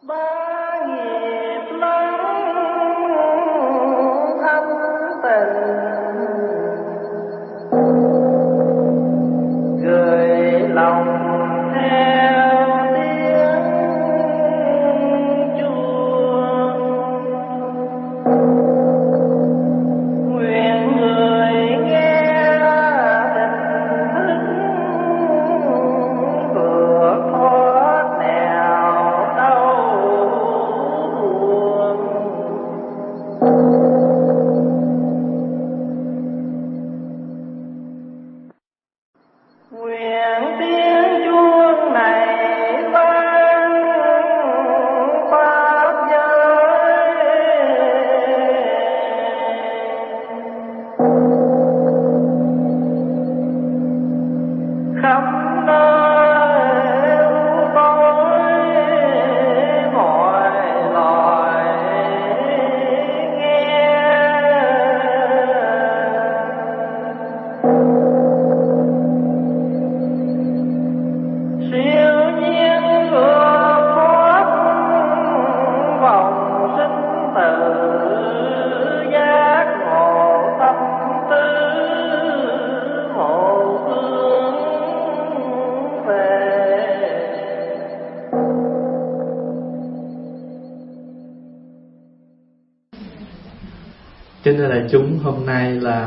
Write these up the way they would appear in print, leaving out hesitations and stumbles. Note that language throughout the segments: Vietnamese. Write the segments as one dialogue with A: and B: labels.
A: Kính thưa đại chúng, hôm nay là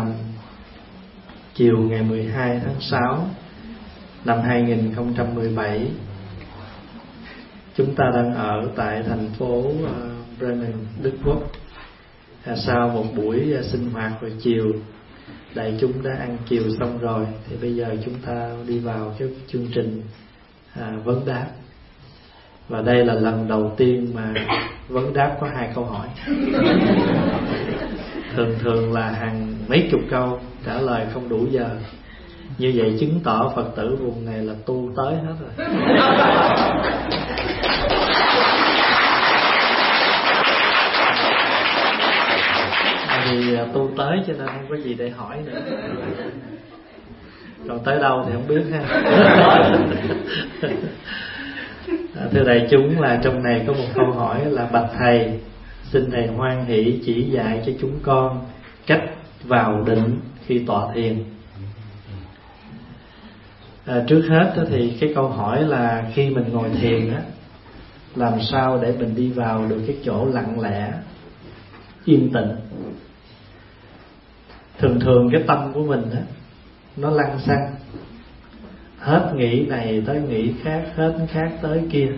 A: chiều ngày 12 tháng 6 năm 2017. Chúng ta đang ở tại thành phố Bremen, Đức Quốc. Sau một buổi sinh hoạt vào chiều, đại chúng đã ăn chiều xong rồi, thì bây giờ chúng ta đi vào cái chương trình vấn đáp. Và đây là lần đầu tiên mà vấn đáp có 2 câu hỏi. Thường là hàng mấy chục câu trả lời không đủ giờ. Như vậy chứng tỏ Phật tử vùng này là tu tới hết rồi. Vì tu tới cho nên không có gì để hỏi nữa. Còn tới đâu thì không biết ha. Thưa đại chúng, là trong này có một câu hỏi là: bạch thầy, xin thầy hoan hỷ chỉ dạy cho chúng con cách vào định khi tọa thiền. Trước hết thì cái câu hỏi là khi mình ngồi thiền á, làm sao để mình đi vào được cái chỗ lặng lẽ, yên tĩnh. Thường cái tâm của mình á, nó lăng xăng, hết nghĩ này tới nghĩ khác, hết khác tới kia.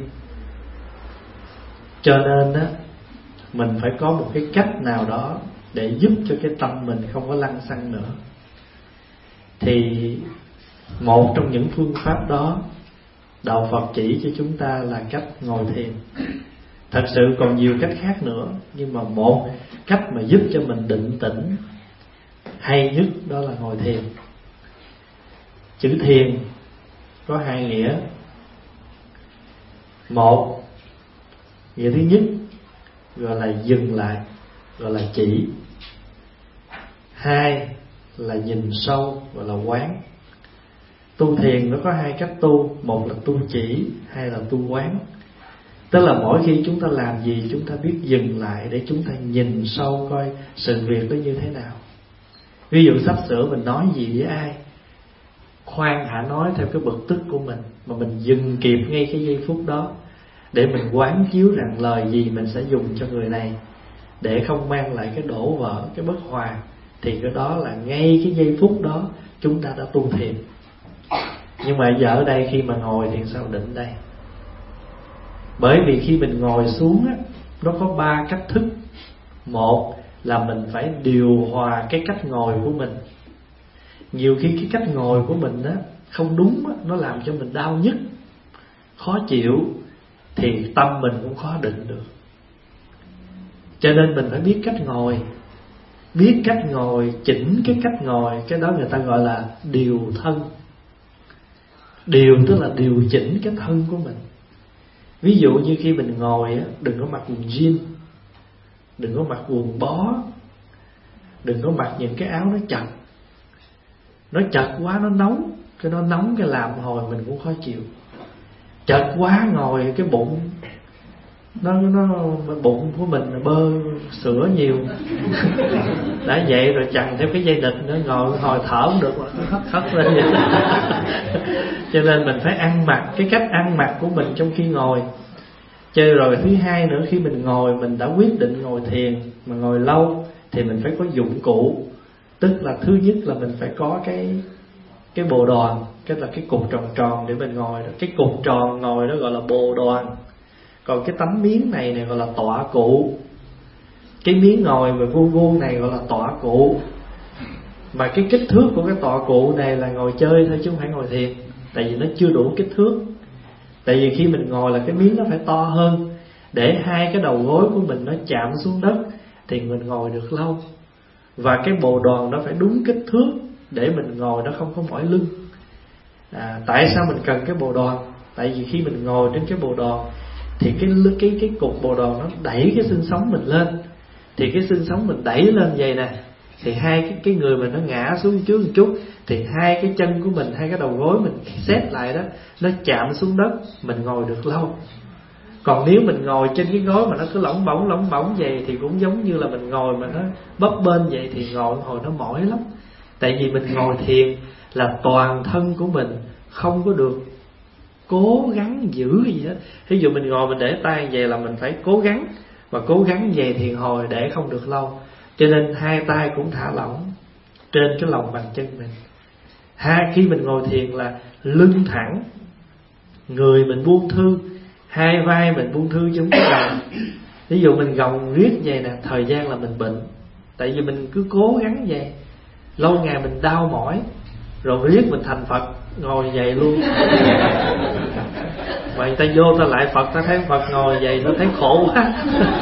A: Cho nên á, mình phải có một cái cách nào đó để giúp cho cái tâm mình không có lăng xăng nữa. Thì một trong những phương pháp đó, đạo Phật chỉ cho chúng ta là cách ngồi thiền. Thật sự còn nhiều cách khác nữa, nhưng mà một cách mà giúp cho mình định tĩnh hay nhất đó là ngồi thiền. Chữ thiền có 2 nghĩa. Một, nghĩa thứ nhất gọi là dừng lại, gọi là chỉ. 2 là nhìn sâu, gọi là quán. Tu thiền nó có 2 cách tu. Một là tu chỉ, 2 là tu quán. Tức là mỗi khi chúng ta làm gì, chúng ta biết dừng lại để chúng ta nhìn sâu coi sự việc đó như thế nào. Ví dụ sắp sửa mình nói gì với ai, khoan hả nói theo cái bực tức của mình, mà mình dừng kịp ngay cái giây phút đó, để mình quán chiếu rằng lời gì mình sẽ dùng cho người này để không mang lại cái đổ vỡ, cái bất hòa. Thì cái đó là ngay cái giây phút đó chúng ta đã tu thiền. Nhưng mà giờ ở đây khi mà ngồi thì sao định đây? Bởi vì khi mình ngồi xuống á, nó có 3 cách thức. Một là mình phải điều hòa cái cách ngồi của mình. Nhiều khi cái cách ngồi của mình á không đúng á, nó làm cho mình đau nhức, khó chịu, thì tâm mình cũng khó định được. Cho nên mình phải biết cách ngồi. Biết cách ngồi, chỉnh cái cách ngồi, cái đó người ta gọi là điều thân. Điều tức là điều chỉnh cái thân của mình. Ví dụ như khi mình ngồi á, đừng có mặc quần jean, đừng có mặc quần bó, đừng có mặc những cái áo nó chật. Nó chật quá nó nóng, cái nó nóng cái làm hồi mình cũng khó chịu. Chật quá ngồi cái bụng nó bụng của mình bơ sữa nhiều. Đã vậy rồi chằng theo cái dây địch nữa, ngồi hồi thở không được, hất lên vậy. Cho nên mình phải ăn mặc, cái cách ăn mặc của mình trong khi ngồi. Chơi rồi thứ hai nữa, khi mình ngồi, mình đã quyết định ngồi thiền mà ngồi lâu thì mình phải có dụng cụ. Tức là thứ nhất là mình phải có cái bồ đoàn, cái là cái cục tròn tròn để mình ngồi. Cái cục tròn ngồi đó gọi là bồ đoàn. Còn cái tấm miếng này gọi là tọa cụ. Cái miếng ngồi về vuông vuông này gọi là tọa cụ. Mà cái kích thước của cái tọa cụ này là ngồi chơi thôi chứ không phải ngồi thiền. Tại vì nó chưa đủ kích thước. Tại vì khi mình ngồi là cái miếng nó phải to hơn, để hai cái đầu gối của mình nó chạm xuống đất thì mình ngồi được lâu. Và cái bồ đoàn nó phải đúng kích thước để mình ngồi nó không có mỏi lưng. Tại sao mình cần cái bồ đoàn? Tại vì khi mình ngồi trên cái bồ đoàn thì cái cục bồ đoàn nó đẩy cái xương sống mình lên. Thì cái xương sống mình đẩy lên vậy nè, thì hai cái người mình nó ngã xuống trước một chút, thì hai cái chân của mình, hai cái đầu gối mình xếp lại đó, nó chạm xuống đất, mình ngồi được lâu. Còn nếu mình ngồi trên cái gối mà nó cứ lỏng bỏng vậy thì cũng giống như là mình ngồi mà nó bấp bênh vậy, thì ngồi hồi nó mỏi lắm. Tại vì mình ngồi thiền là toàn thân của mình không có được cố gắng giữ gì hết. Ví dụ mình ngồi mình để tay về là mình phải cố gắng, mà cố gắng về thiền hồi để không được lâu. Cho nên hai tay cũng thả lỏng trên cái lòng bàn chân mình. Khi mình ngồi thiền là lưng thẳng, người mình buông thư, hai vai mình buông thư chứ không có gồng. Ví dụ mình gồng riết vậy nè, thời gian là mình bệnh. Tại vì mình cứ cố gắng vậy, lâu ngày mình đau mỏi, rồi riết mình thành Phật ngồi vậy luôn. Mà người ta vô ta lại Phật, ta thấy Phật ngồi vậy nó thấy khổ quá.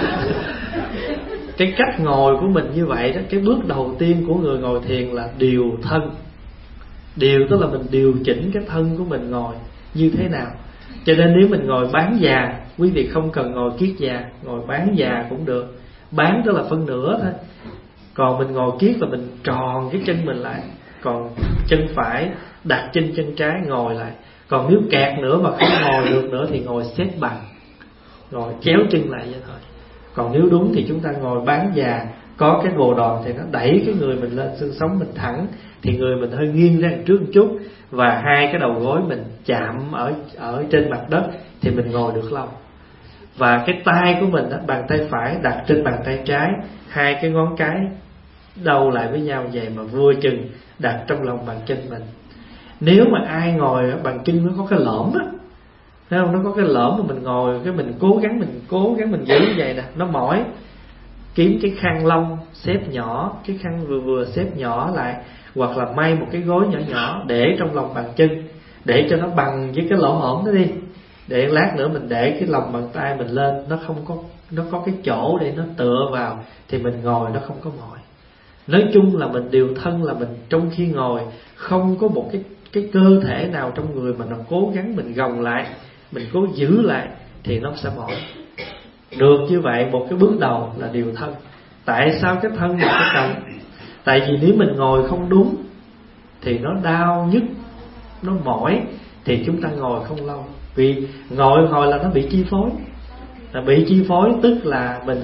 A: Cái cách ngồi của mình như vậy đó, cái bước đầu tiên của người ngồi thiền là điều thân. Điều tức là mình điều chỉnh cái thân của mình ngồi như thế nào. Cho nên nếu mình ngồi bán già, quý vị không cần ngồi kiết già, ngồi bán già cũng được. Bán tức là phân nửa thôi. Còn mình ngồi kiết là mình tròn cái chân mình lại, còn chân phải đặt trên chân trái ngồi lại. Còn nếu kẹt nữa mà không ngồi được nữa thì ngồi xếp bằng, ngồi kéo chân lại vậy thôi. Còn nếu đúng thì chúng ta ngồi bán già, có cái bồ đoàn thì nó đẩy cái người mình lên, xương sống mình thẳng, thì người mình hơi nghiêng ra trước một chút, và hai cái đầu gối mình chạm ở trên mặt đất thì mình ngồi được lâu. Và cái tay của mình, bàn tay phải đặt trên bàn tay trái, hai cái ngón cái đầu lại với nhau vậy mà vừa chừng đặt trong lòng bàn chân mình. Nếu mà ai ngồi bàn chân nó có cái lõm á, thấy không? Nó có cái lõm mà mình ngồi cái mình cố gắng mình giữ vậy nè, nó mỏi. Kiếm cái khăn lông xếp nhỏ, cái khăn vừa xếp nhỏ lại, hoặc là may một cái gối nhỏ nhỏ để trong lòng bàn chân, để cho nó bằng với cái lỗ hổng đó đi. Để lát nữa mình để cái lòng bàn tay mình lên, nó có cái chỗ để nó tựa vào, thì mình ngồi nó không có mỏi. Nói chung là mình điều thân, là mình trong khi ngồi không có một cái cơ thể nào trong người mà nó cố gắng mình gồng lại, mình cố giữ lại thì nó sẽ mỏi. Được như vậy, một cái bước đầu là điều thân. Tại sao cái thân mình phải cần? Tại vì nếu mình ngồi không đúng thì nó đau nhức, nó mỏi, thì chúng ta ngồi không lâu. Vì ngồi là nó bị chi phối. Là bị chi phối tức là mình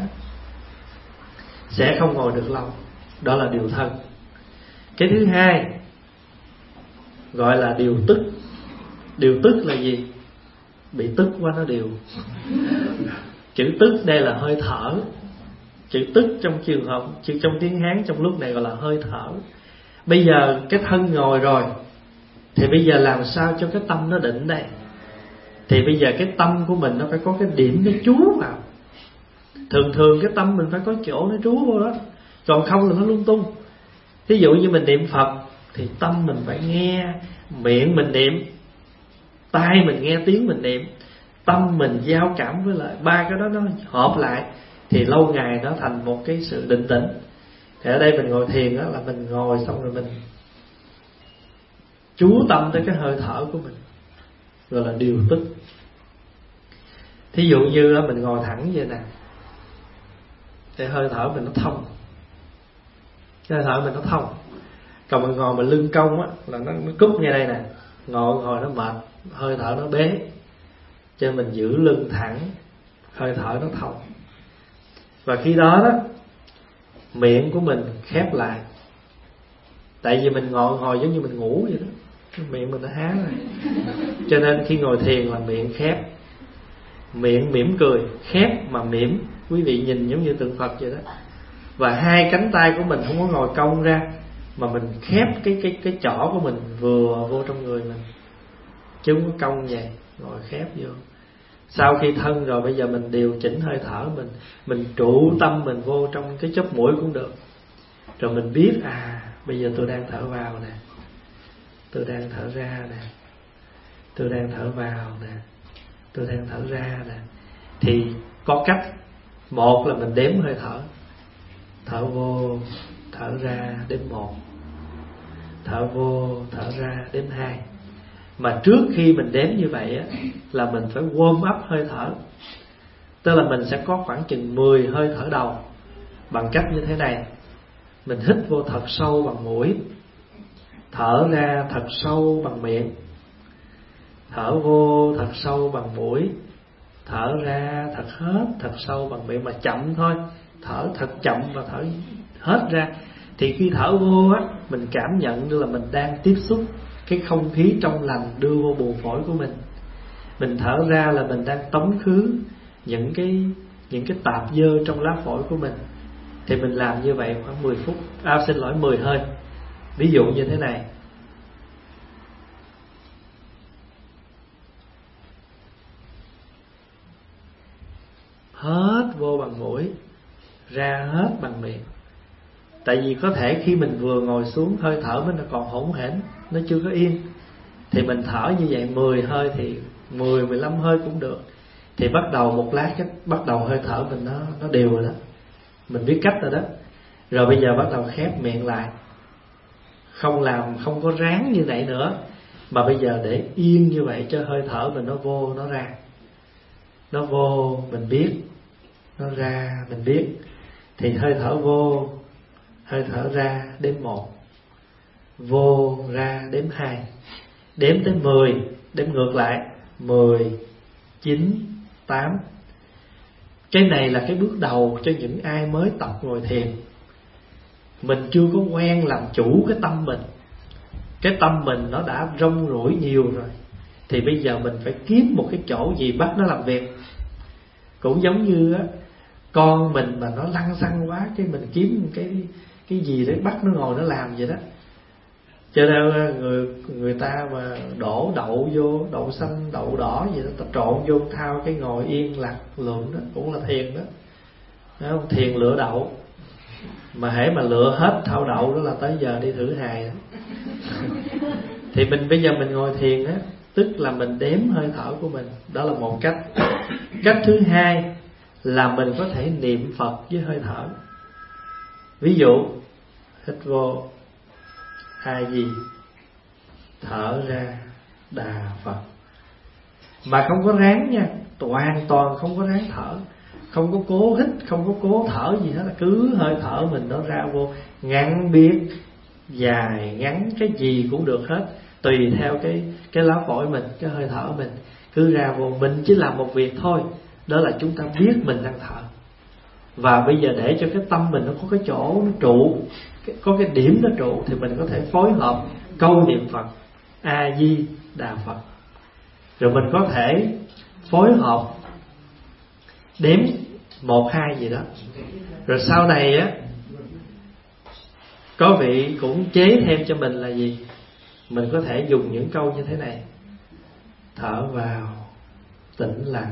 A: sẽ không ngồi được lâu. Đó là điều thân. Cái thứ hai gọi là điều tức. Điều tức là gì? Bị tức quá nó điều. Chữ tức đây là hơi thở. Chữ tức trong trường hợp, trong tiếng Hán trong lúc này gọi là hơi thở. Bây giờ cái thân ngồi rồi, thì bây giờ làm sao cho cái tâm nó định đây? Thì bây giờ cái tâm của mình nó phải có cái điểm nó trú vào. Thường cái tâm mình phải có chỗ nó trú vô đó, còn không là nó lung tung. Ví dụ như mình niệm Phật thì tâm mình phải nghe, miệng mình niệm, tai mình nghe tiếng mình niệm, tâm mình giao cảm với lại ba cái đó nó hợp lại, thì lâu ngày nó thành một cái sự định tĩnh. Thì ở đây mình ngồi thiền đó là mình ngồi xong rồi mình chú tâm tới cái hơi thở của mình, gọi là điều tức. Thí dụ như mình ngồi thẳng vậy nè, thì hơi thở mình nó thông, cái hơi thở mình nó thông. Còn mình ngồi mà lưng cong á là nó cúp ngay đây nè, ngồi nó mệt, hơi thở nó bế. Cho nên mình giữ lưng thẳng, hơi thở nó thông. Và khi đó đó, miệng của mình khép lại. Tại vì mình ngồi giống như mình ngủ vậy đó, miệng mình nó há rồi. Cho nên khi ngồi thiền là miệng khép, miệng mỉm cười, khép mà mỉm. Quý vị nhìn giống như tượng Phật vậy đó. Và hai cánh tay của mình không có ngồi cong ra, mà mình khép cái chỏ của mình vừa vô trong người mình, chứ không có cong vậy, ngồi khép vô. Sau khi thân rồi, bây giờ mình điều chỉnh hơi thở mình trụ tâm mình vô trong cái chóp mũi cũng được. Rồi mình biết bây giờ tôi đang thở vào nè, tôi đang thở ra nè, tôi đang thở vào nè, tôi đang thở ra nè. Thì có cách. Một là mình đếm hơi thở. Thở vô, thở ra, đếm 1. Thở vô, thở ra, đếm 2. Mà trước khi mình đếm như vậy á, là mình phải warm up hơi thở. Tức là mình sẽ có khoảng chừng 10 hơi thở đầu. Bằng cách như thế này. Mình hít vô thật sâu bằng mũi, thở ra thật sâu bằng miệng. Thở vô thật sâu bằng mũi, thở ra thật hết thật sâu bằng miệng, mà chậm thôi. Thở thật chậm và thở hết ra. Thì khi thở vô á, mình cảm nhận như là mình đang tiếp xúc cái không khí trong lành đưa vô buồng phổi của mình. Mình thở ra là mình đang tống khứ những cái tạp dơ trong lá phổi của mình. Thì mình làm như vậy khoảng 10 phút, 10 hơi. Ví dụ như thế này. Hết vô bằng mũi, ra hết bằng miệng. Tại vì có thể khi mình vừa ngồi xuống, hơi thở mình còn hỗn hển, nó chưa có yên. Thì mình thở như vậy 10 hơi thì 10-15 hơi cũng được. Thì bắt đầu một lát bắt đầu hơi thở mình nó đều rồi đó. Mình biết cách rồi đó. Rồi bây giờ bắt đầu khép miệng lại. Không có ráng như vậy nữa, mà bây giờ để yên như vậy cho hơi thở mình nó vô nó ra. Nó vô mình biết, nó ra mình biết. Thì hơi thở vô, hơi thở ra đếm 1, vô ra đếm 2, đếm tới 10, đếm ngược lại 10, 9, 8. Cái này là cái bước đầu cho những ai mới tập ngồi thiền. Mình chưa có quen làm chủ cái tâm mình. Cái tâm mình nó đã rong ruổi nhiều rồi. Thì bây giờ mình phải kiếm một cái chỗ gì bắt nó làm việc. Cũng giống như á, con mình mà nó lăng xăng quá, cái mình kiếm cái gì để bắt nó ngồi nó làm vậy đó. Cho nên người ta mà đổ đậu vô, đậu xanh, đậu đỏ gì đó, ta trộn vô thao cái ngồi yên lặng lượm đó, cũng là thiền đó. Đấy không? Thiền lựa đậu. Mà hễ mà lựa hết thao đậu đó là tới giờ đi thử hài đó. Thì bây giờ mình ngồi thiền á, tức là mình đếm hơi thở của mình. Đó là một cách. Cách thứ hai là mình có thể niệm Phật với hơi thở. Ví dụ hít vô A Di, thở ra Đà Phật. Mà không có ráng nha, hoàn toàn không có ráng thở, không có cố hít, không có cố thở gì hết, cứ hơi thở mình nó ra vô, ngắn biết, dài ngắn cái gì cũng được hết, tùy theo cái lá phổi mình, cái hơi thở mình cứ ra vô. Mình chỉ làm một việc thôi, đó là chúng ta biết mình đang thở. Và bây giờ để cho cái tâm mình nó có cái chỗ nó trụ, có cái điểm nó trụ, thì mình có thể phối hợp câu niệm Phật A Di Đà Phật. Rồi mình có thể phối hợp đếm 1, 2 gì đó. Rồi sau này á, có vị cũng chế thêm cho mình là gì? Mình có thể dùng những câu như thế này. Thở vào tĩnh lặng,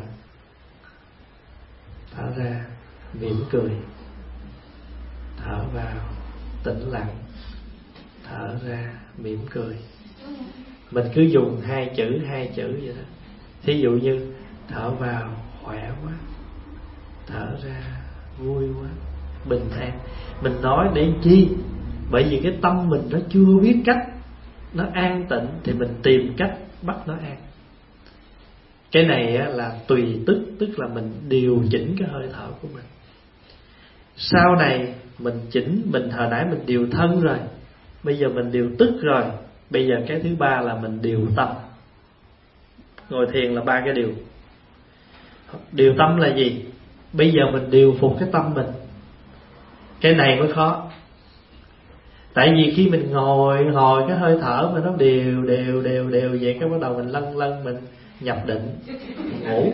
A: thở ra mỉm cười. Thở vào tĩnh lặng, thở ra mỉm cười. Mình cứ dùng hai chữ vậy đó. Thí dụ như thở vào khỏe quá, thở ra vui quá, bình an. Mình nói để chi? Bởi vì cái tâm mình nó chưa biết cách nó an tịnh, thì mình tìm cách bắt nó an. Cái này là tùy tức là mình điều chỉnh cái hơi thở của mình. Sau này mình chỉnh, mình hồi nãy mình điều thân rồi, bây giờ mình điều tức rồi. Bây giờ cái thứ ba là mình điều tâm. Ngồi thiền là 3 cái điều. Điều tâm là gì? Bây giờ mình điều phục cái tâm mình. Cái này mới khó. Tại vì khi mình ngồi cái hơi thở mà nó đều vậy, cái bắt đầu mình lân mình nhập định, ngủ.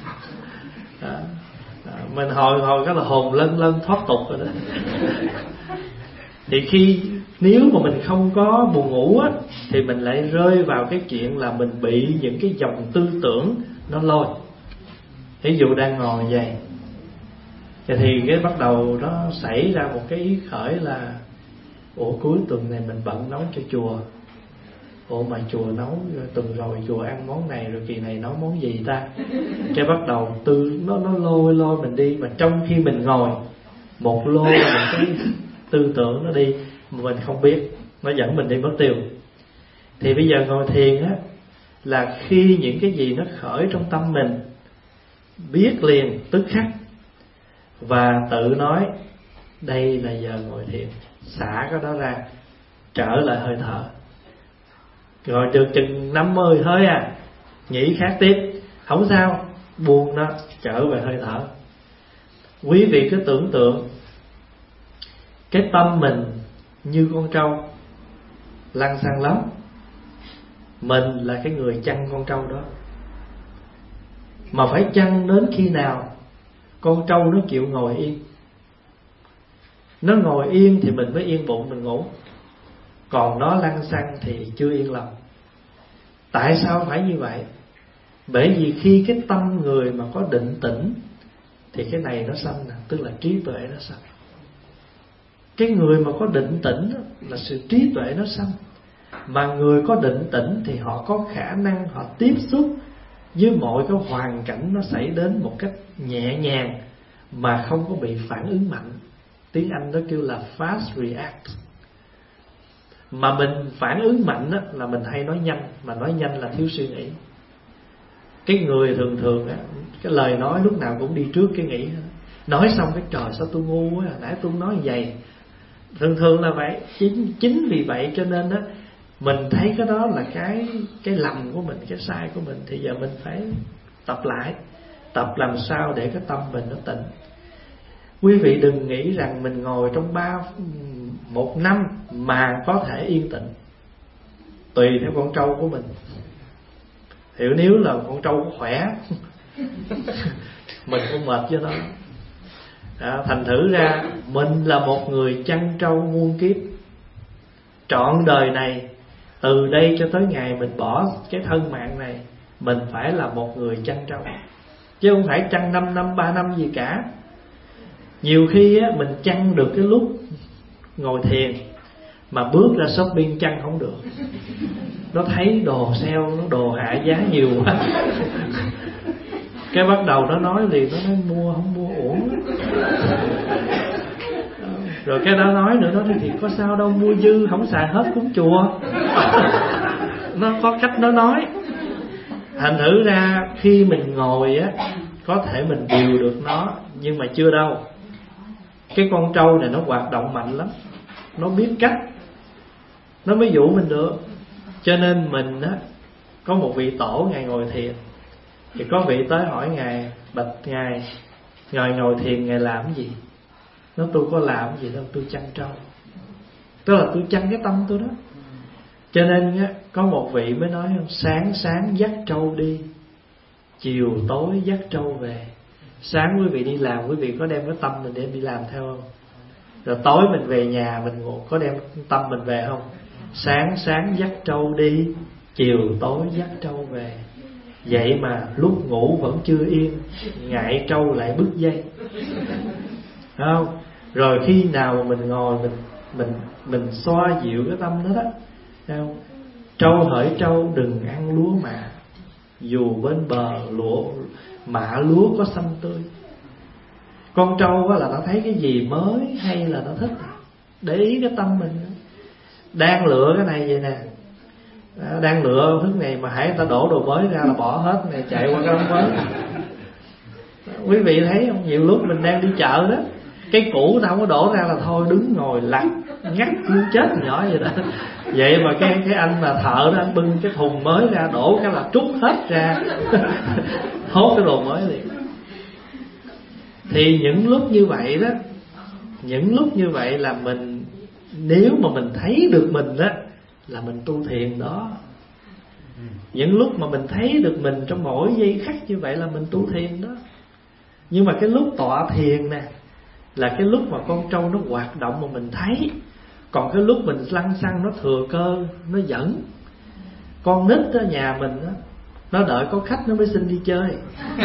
A: Mình hồi cái là hồn lân thoát tục rồi đó. Thì nếu mà mình không có buồn ngủ á, thì mình lại rơi vào cái chuyện là mình bị những cái dòng tư tưởng nó lôi. Ví dụ đang ngồi vậy, thì cái bắt đầu nó xảy ra một cái ý khởi là ủa cuối tuần này mình bận nấu cho chùa. Ủa mà chùa nấu tuần rồi chùa ăn món này, rồi kỳ này nấu món gì ta? Cái bắt đầu nó lôi mình đi. Mà trong khi mình ngồi, một lô một cái tư tưởng nó đi mà mình không biết, nó dẫn mình đi mất tiêu. Thì bây giờ ngồi thiền á, là khi những cái gì nó khởi trong tâm mình, biết liền tức khắc, và tự nói đây là giờ ngồi thiền, xả cái đó ra, trở lại hơi thở. Rồi được chừng 50 hơi nghĩ khác tiếp, không sao, buông nó, trở về hơi thở. Quý vị cứ tưởng tượng cái tâm mình như con trâu lăn xăng lắm, mình là cái người chăn con trâu đó. Mà phải chăn đến khi nào con trâu nó chịu ngồi yên. Nó ngồi yên thì mình mới yên bụng mình ngủ. Còn nó lăn xăng thì chưa yên lòng. Tại sao phải như vậy? Bởi vì khi cái tâm người mà có định tĩnh thì cái này nó sanh, tức là trí tuệ nó sanh. Cái người mà có định tĩnh là sự trí tuệ nó sanh. Mà người có định tĩnh thì họ có khả năng họ tiếp xúc với mọi cái hoàn cảnh nó xảy đến một cách nhẹ nhàng mà không có bị phản ứng mạnh. Tiếng Anh đó kêu là fast react. Mà mình phản ứng mạnh á, là mình hay nói nhanh. Mà nói nhanh là thiếu suy nghĩ. Cái người thường á, cái lời nói lúc nào cũng đi trước cái nghĩ. Nói xong cái trời sao tôi ngu quá, nãy tôi nói vậy. Thường là vậy. Chính vì vậy cho nên á, mình thấy cái đó là cái lầm của mình, cái sai của mình. Thì giờ mình phải tập lại, tập làm sao để cái tâm mình nó tịnh. Quý vị đừng nghĩ rằng mình ngồi trong 1 năm mà có thể yên tĩnh. Tùy theo con trâu của mình. Hiểu, nếu là con trâu khỏe mình không mệt với nó. Thành thử ra mình là một người chăn trâu muôn kiếp. Trọn đời này, từ đây cho tới ngày mình bỏ cái thân mạng này, mình phải là một người chăn trâu, chứ không phải chăn 5 năm 3 năm gì cả. Nhiều khi á, mình chăn được cái lúc ngồi thiền, mà bước ra shopping chăn không được. Nó thấy đồ sale, nó đồ hạ giá nhiều quá. Cái bắt đầu nó nói liền, nó nói mua không mua uổng. Rồi cái đó nói nữa, nó thì có sao đâu, mua dư không xài hết cúng chùa. Nó có cách nó nói. Thành thử ra khi mình ngồi á, có thể mình điều được nó, nhưng mà chưa đâu. Cái con trâu này nó hoạt động mạnh lắm, nó biết cách, nó mới dụ mình được. Cho nên mình á, có một vị tổ Ngài ngồi thiền, thì có vị tới hỏi Ngài, bạch Ngài ngồi thiền Ngài làm cái gì? Nó tôi có làm cái gì đâu, tôi chăn trâu. Tức là tôi chăn cái tâm tôi đó. Cho nên á, có một vị mới nói, sáng dắt trâu đi, chiều tối dắt trâu về. Sáng quý vị đi làm, quý vị có đem cái tâm mình để đi làm theo không? Rồi tối mình về nhà, mình ngủ, có đem tâm mình về không? Sáng dắt trâu đi, chiều tối dắt trâu về. Vậy mà lúc ngủ vẫn chưa yên, ngại trâu lại bứt dây, không? Rồi khi nào mà mình ngồi, mình xoa dịu cái tâm đó đó, không? Trâu hỡi trâu đừng ăn lúa mạ, dù bên bờ mạ lúa có xanh tươi. Con trâu là nó thấy cái gì mới hay là nó thích, để ý cái tâm mình. Đang lựa cái này vậy nè, đang lựa thứ này mà hãy người ta đổ đồ mới ra là bỏ hết này, chạy qua cái mới. Quý vị thấy không, nhiều lúc mình đang đi chợ đó, cái cũ ta không có đổ ra là thôi đứng ngồi lặt ngắt muốn chết nhỏ vậy đó. Vậy mà cái anh mà thợ đó, anh bưng cái thùng mới ra, đổ cái là trút hết ra hốt cái đồ mới liền. Thì những lúc như vậy đó, những lúc như vậy là mình, nếu mà mình thấy được mình đó là mình tu thiền đó. Những lúc mà mình thấy được mình trong mỗi giây khắc như vậy là mình tu thiền đó. Nhưng mà cái lúc tọa thiền nè là cái lúc mà con trâu nó hoạt động mà mình thấy. Còn cái lúc mình lăng xăng nó thừa cơ, nó dẫn. Con nít ở nhà mình đó, nó đợi có khách nó mới xin đi chơi.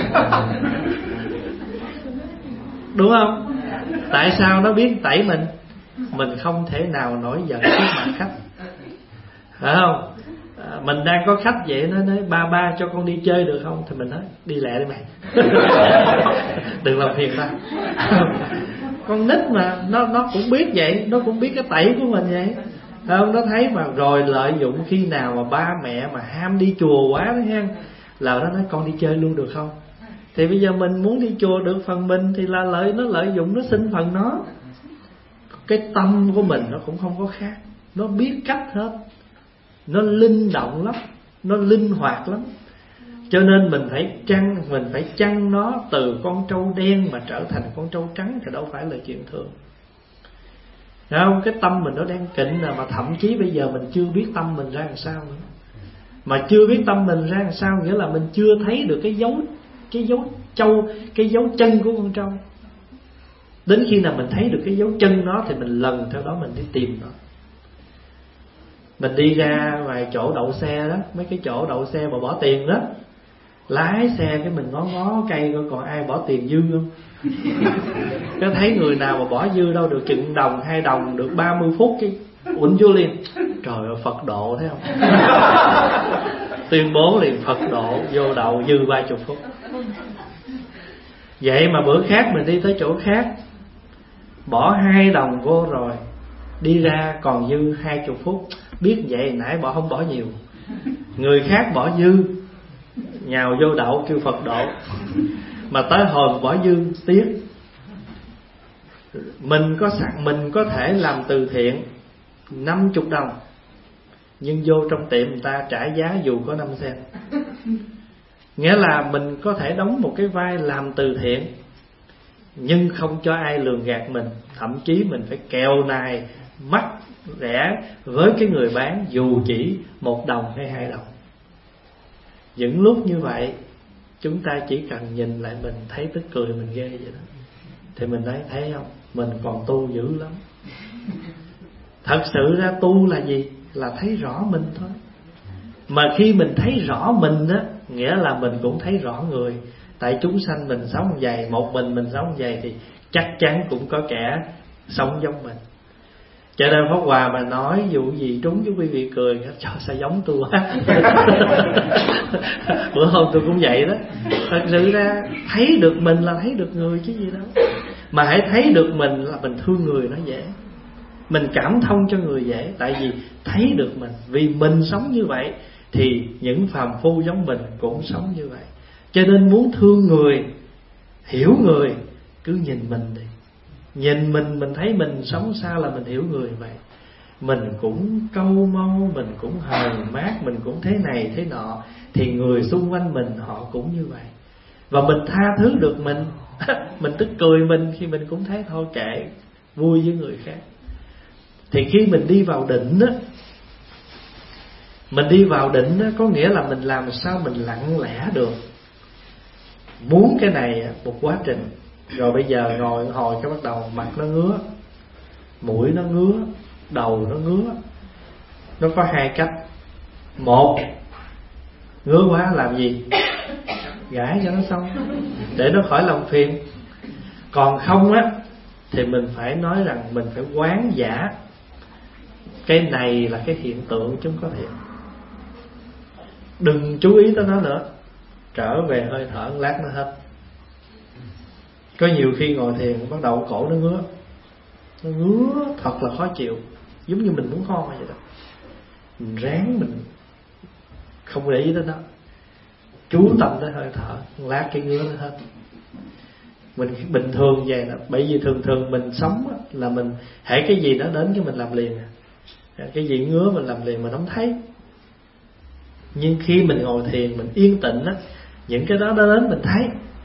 A: Đúng không? Tại sao nó biết tẩy mình? Mình không thể nào nổi giận trước mặt khách, phải không? Mình đang có khách vậy, nó nói ba cho con đi chơi được không? Thì mình nói đi lẹ đi mày. Đừng làm phiền ta. Con nít mà nó cũng biết vậy, nó cũng biết cái tẩy của mình vậy, không? Nó thấy mà rồi lợi dụng khi nào mà ba mẹ mà ham đi chùa quá đó ha, là nó nói con đi chơi luôn được không? Thì bây giờ mình muốn đi chùa được phần mình thì là nó lợi dụng, nó xin phần nó. Cái tâm của mình nó cũng không có khác, nó biết cách hết, nó linh động lắm, nó linh hoạt lắm. Cho nên mình phải chăn nó từ con trâu đen mà trở thành con trâu trắng thì đâu phải là chuyện thường. Thấy không? Cái tâm mình nó đang kịnh mà thậm chí bây giờ mình chưa biết tâm mình ra làm sao nữa. Mà chưa biết tâm mình ra làm sao nghĩa là mình chưa thấy được cái dấu chân của con trâu. Đến khi nào mình thấy được cái dấu chân nó thì mình lần theo đó mình đi tìm nó. Mình đi ra ngoài chỗ đậu xe đó, mấy cái chỗ đậu xe mà bỏ tiền đó, lái xe cái mình ngó cây coi còn ai bỏ tiền dư không. Có thấy người nào mà bỏ dư đâu được chừng đồng 2 đồng được 30 phút cái uẩn vô liền. Trời ơi Phật độ thấy không? Tuyên bố liền Phật độ vô đậu dư 30 phút. Vậy mà bữa khác mình đi tới chỗ khác, bỏ 2 đồng vô rồi, đi ra còn dư 20 phút. Biết vậy nãy không bỏ nhiều. Người khác bỏ dư nhào vô đậu kêu Phật độ, mà tới hồi bỏ dư tiếc. Mình có thể làm từ thiện 50 đồng, nhưng vô trong tiệm người ta trả giá dù có 5 sen. Nghĩa là mình có thể đóng một cái vai làm từ thiện, nhưng không cho ai lường gạt mình. Thậm chí mình phải kèo nài mắc rẻ với cái người bán dù chỉ 1 đồng hay 2 đồng. Những lúc như vậy chúng ta chỉ cần nhìn lại mình thấy tức cười mình ghê vậy đó, thì mình thấy không, mình còn tu dữ lắm. Thật sự ra tu là gì? Là thấy rõ mình thôi. Mà khi mình thấy rõ mình á, nghĩa là mình cũng thấy rõ người. Tại chúng sanh mình sống vậy, một mình sống vậy thì chắc chắn cũng có kẻ sống giống mình. Cho nên Pháp Hòa mà nói dù gì trúng với quý vị cười, trời sao giống tôi quá. Bữa hôm tôi cũng vậy đó. Thật sự ra thấy được mình là thấy được người chứ gì đâu. Mà hãy thấy được mình là mình thương người nó dễ, mình cảm thông cho người dễ. Tại vì thấy được mình, vì mình sống như vậy thì những phàm phu giống mình cũng sống như vậy. Cho nên muốn thương người, hiểu người, cứ nhìn mình đi. Nhìn mình thấy mình sống sao là mình hiểu người vậy. Mình cũng câu mâu, mình cũng hờn mát, mình cũng thế này thế nọ, thì người xung quanh mình họ cũng như vậy. Và mình tha thứ được mình. Mình tức cười mình khi mình cũng thấy thôi kệ, vui với người khác. Thì khi mình đi vào định á, mình đi vào định á, có nghĩa là mình làm sao mình lặng lẽ được. Muốn cái này một quá trình. Rồi bây giờ ngồi hồi cái bắt đầu mặt nó ngứa, mũi nó ngứa, đầu nó ngứa. Nó có 2 cách. Một, ngứa quá làm gì? Gãi cho nó xong, để nó khỏi làm phiền. Còn không á, thì mình phải nói rằng mình phải quán giả cái này là cái hiện tượng chứ không có thiệt. Đừng chú ý tới nó nữa, trở về hơi thở lát nó hết. Có nhiều khi ngồi thiền bắt đầu cổ nó ngứa, nó ngứa thật là khó chịu, giống như mình muốn ho vậy đó. Mình ráng, mình không để ý tới nó, chú tâm tới hơi thở, lát cái ngứa nó hết. Mình bình thường vậy đó. Bởi vì thường mình sống á, là mình hễ cái gì nó đến cái mình làm liền. Cái gì ngứa mình làm liền mà không thấy. Nhưng khi mình ngồi thiền, mình yên tĩnh á, những cái đó nó đến mình thấy.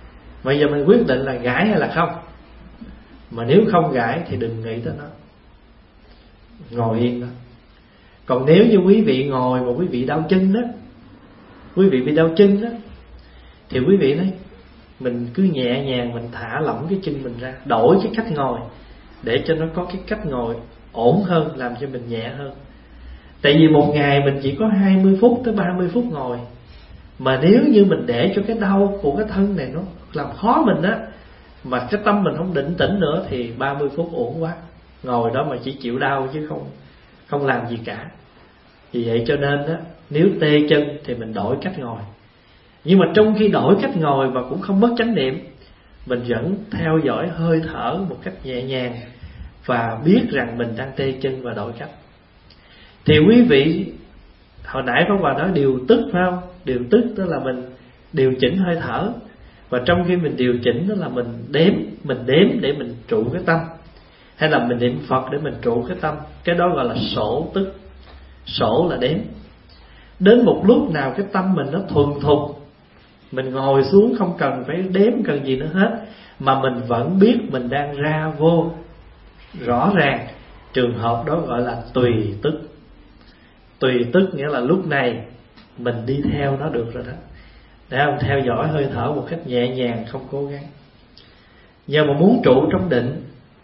A: Bây giờ mình quyết định là gãi hay là không. Mà nếu không gãi thì đừng nghĩ tới nó, ngồi yên đó. Còn nếu như quý vị ngồi mà quý vị đau chân đó, quý vị bị đau chân đó, thì quý vị nói mình cứ nhẹ nhàng mình thả lỏng cái chân mình ra, đổi cái cách ngồi để cho nó có cái cách ngồi ổn hơn, làm cho mình nhẹ hơn. Tại vì một ngày mình chỉ có 20 phút tới 30 phút ngồi, mà nếu như mình để cho cái đau của cái thân này nó làm khó mình á, mà cái tâm mình không định tĩnh nữa, thì 30 phút ổn quá. Ngồi đó mà chỉ chịu đau chứ không làm gì cả. Vì vậy cho nên á, nếu tê chân thì mình đổi cách ngồi. Nhưng mà trong khi đổi cách ngồi mà cũng không mất chánh niệm, mình vẫn theo dõi hơi thở một cách nhẹ nhàng và biết rằng mình đang tê chân và đổi cách. Thì quý vị hồi nãy Pháp Hòa nói điều tức, phải không? Điều tức tức là mình điều chỉnh hơi thở. Và trong khi mình điều chỉnh đó là mình đếm để mình trụ cái tâm, hay là mình niệm Phật để mình trụ cái tâm. Cái đó gọi là sổ tức. Sổ là đếm. Đến một lúc nào cái tâm mình nó thuần thục, mình ngồi xuống không cần phải đếm, cần gì nữa hết, mà mình vẫn biết mình đang ra vô rõ ràng, trường hợp đó gọi là tùy tức. Tùy tức nghĩa là lúc này mình đi theo nó được rồi đó, để không theo dõi hơi thở một cách nhẹ nhàng, không cố gắng. Nhưng mà muốn trụ trong định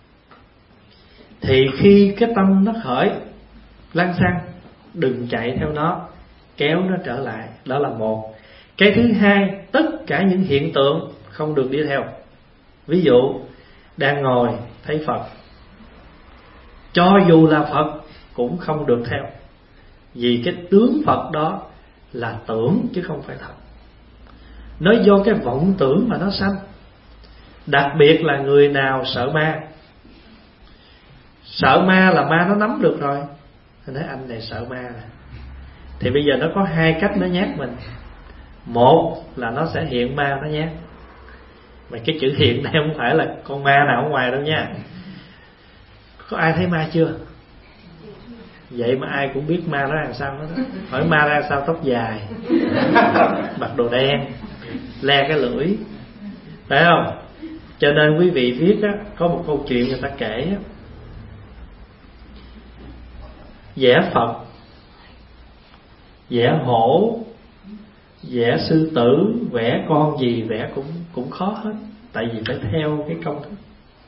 A: thì khi cái tâm nó khởi lăng xăng, đừng chạy theo nó, kéo nó trở lại. Đó là một. Cái thứ hai, tất cả những hiện tượng không được đi theo. Ví dụ đang ngồi thấy Phật, cho dù là Phật cũng không được theo, vì cái tướng Phật đó là tưởng chứ không phải thật. Nó do cái vọng tưởng mà nó sanh. Đặc biệt là người nào sợ ma. Sợ ma là ma nó nắm được rồi. Tôi nói anh này sợ ma nè. Thì bây giờ nó có hai cách nó nhát mình. Một là nó sẽ hiện ma nó nhát. Mà cái chữ hiện này không phải là con ma nào ở ngoài đâu nha. Có ai thấy ma chưa? Vậy mà ai cũng biết ma nó làm sao đó. Hỏi ma ra sao? Tóc dài, mặc đồ đen, le cái lưỡi, phải không? Cho nên quý vị viết á, có một câu chuyện người ta kể á, vẽ Phật, vẽ hổ, vẽ sư tử, vẽ con gì vẽ cũng khó hết. Tại vì phải theo cái công thức.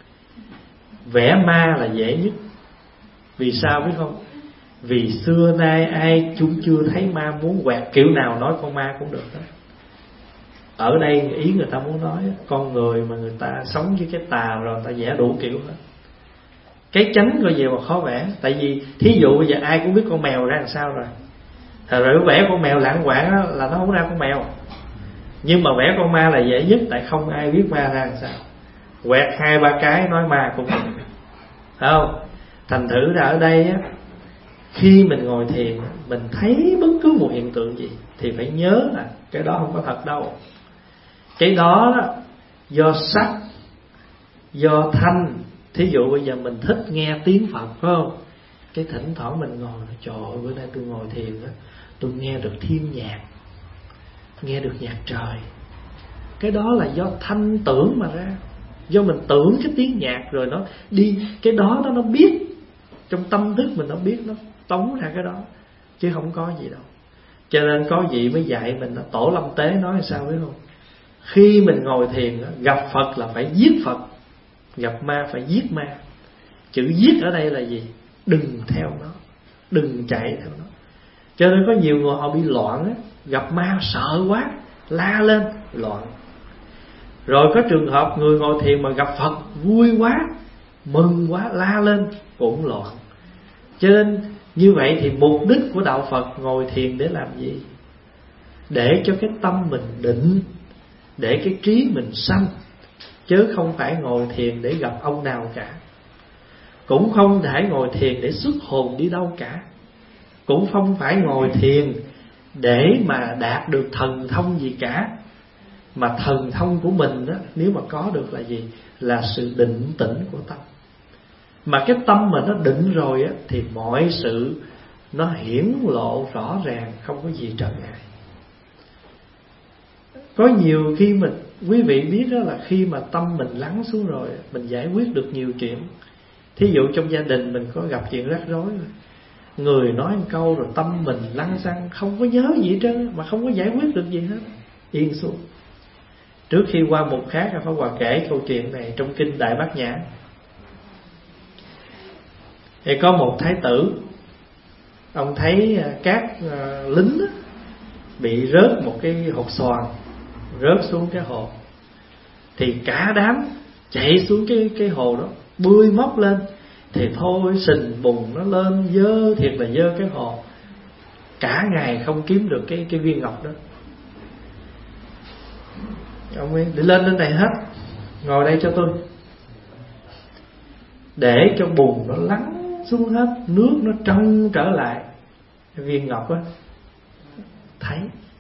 A: Vẽ ma là dễ nhất. Vì sao biết không? Vì xưa nay ai chúng chưa thấy ma, muốn quẹt kiểu nào nói con ma cũng được đó. Ở đây ý người ta muốn nói con người mà người ta sống với cái tà rồi, người ta vẽ đủ kiểu hết. Cái chánh coi gì mà khó vẽ. Tại vì thí dụ bây giờ ai cũng biết con mèo ra làm sao rồi. Thật rồi vẽ con mèo lãng quảng là nó không ra con mèo. Nhưng mà vẽ con ma là dễ nhất, tại không ai biết ma ra làm sao. Quẹt 2-3 cái nói ma cũng được, phải không? Thành thử ra ở đây á, khi mình ngồi thiền, mình thấy bất cứ một hiện tượng gì thì phải nhớ là cái đó không có thật đâu. Cái đó do sắc, do thanh. Thí dụ bây giờ mình thích nghe tiếng Phật, phải không? Cái thỉnh thoảng mình ngồi, trời ơi bữa nay tôi ngồi thiền đó, tôi nghe được thiên nhạc, nghe được nhạc trời. Cái đó là do thanh tưởng mà ra. Do mình tưởng cái tiếng nhạc rồi nó đi. Cái đó nó biết. Trong tâm thức mình nó biết, nó tống ra cái đó. Chứ không có gì đâu. Cho nên có gì mới dạy mình. Tổ Lâm Tế nói là sao biết không? Khi mình ngồi thiền gặp Phật là phải giết Phật, gặp ma phải giết ma. Chữ giết ở đây là gì? Đừng theo nó, đừng chạy theo nó. Cho nên có nhiều người họ bị loạn á, gặp ma sợ quá, la lên, loạn. Rồi có trường hợp người ngồi thiền mà gặp Phật vui quá, mừng quá, la lên, cũng loạn. Cho nên như vậy thì mục đích của đạo Phật ngồi thiền để làm gì? Để cho cái tâm mình định, để cái trí mình sanh. Chứ không phải ngồi thiền để gặp ông nào cả. Cũng không thể ngồi thiền để xuất hồn đi đâu cả. Cũng không phải ngồi thiền để mà đạt được thần thông gì cả. Mà thần thông của mình đó, nếu mà có được là gì? Là sự định tĩnh của tâm. Mà cái tâm mà nó định rồi á, thì mọi sự nó hiển lộ rõ ràng, không có gì trở ngại. Có nhiều khi quý vị biết đó là khi mà tâm mình lắng xuống rồi, mình giải quyết được nhiều chuyện. Thí dụ trong gia đình mình có gặp chuyện rắc rối rồi, người nói một câu rồi tâm mình lăn xăng, không có nhớ gì hết trơn, mà không có giải quyết được gì hết, yên xuống. Trước khi qua mục khác, Pháp Hòa kể câu chuyện này trong kinh Đại Bát Nhã. Thì có một thái tử, ông thấy các lính bị rớt một cái hột xoàn, rớt xuống cái hồ, thì cả đám chạy xuống cái hồ đó, bươi móc lên. Thì thôi sình bùn nó lên, dơ thiệt là dơ cái hồ. Cả ngày không kiếm được cái viên ngọc đó. Ông ấy đi lên này hết, ngồi đây cho tôi, để cho bùn nó lắng xuống hết, nước nó trong trở lại. Cái viên ngọc á, thấy.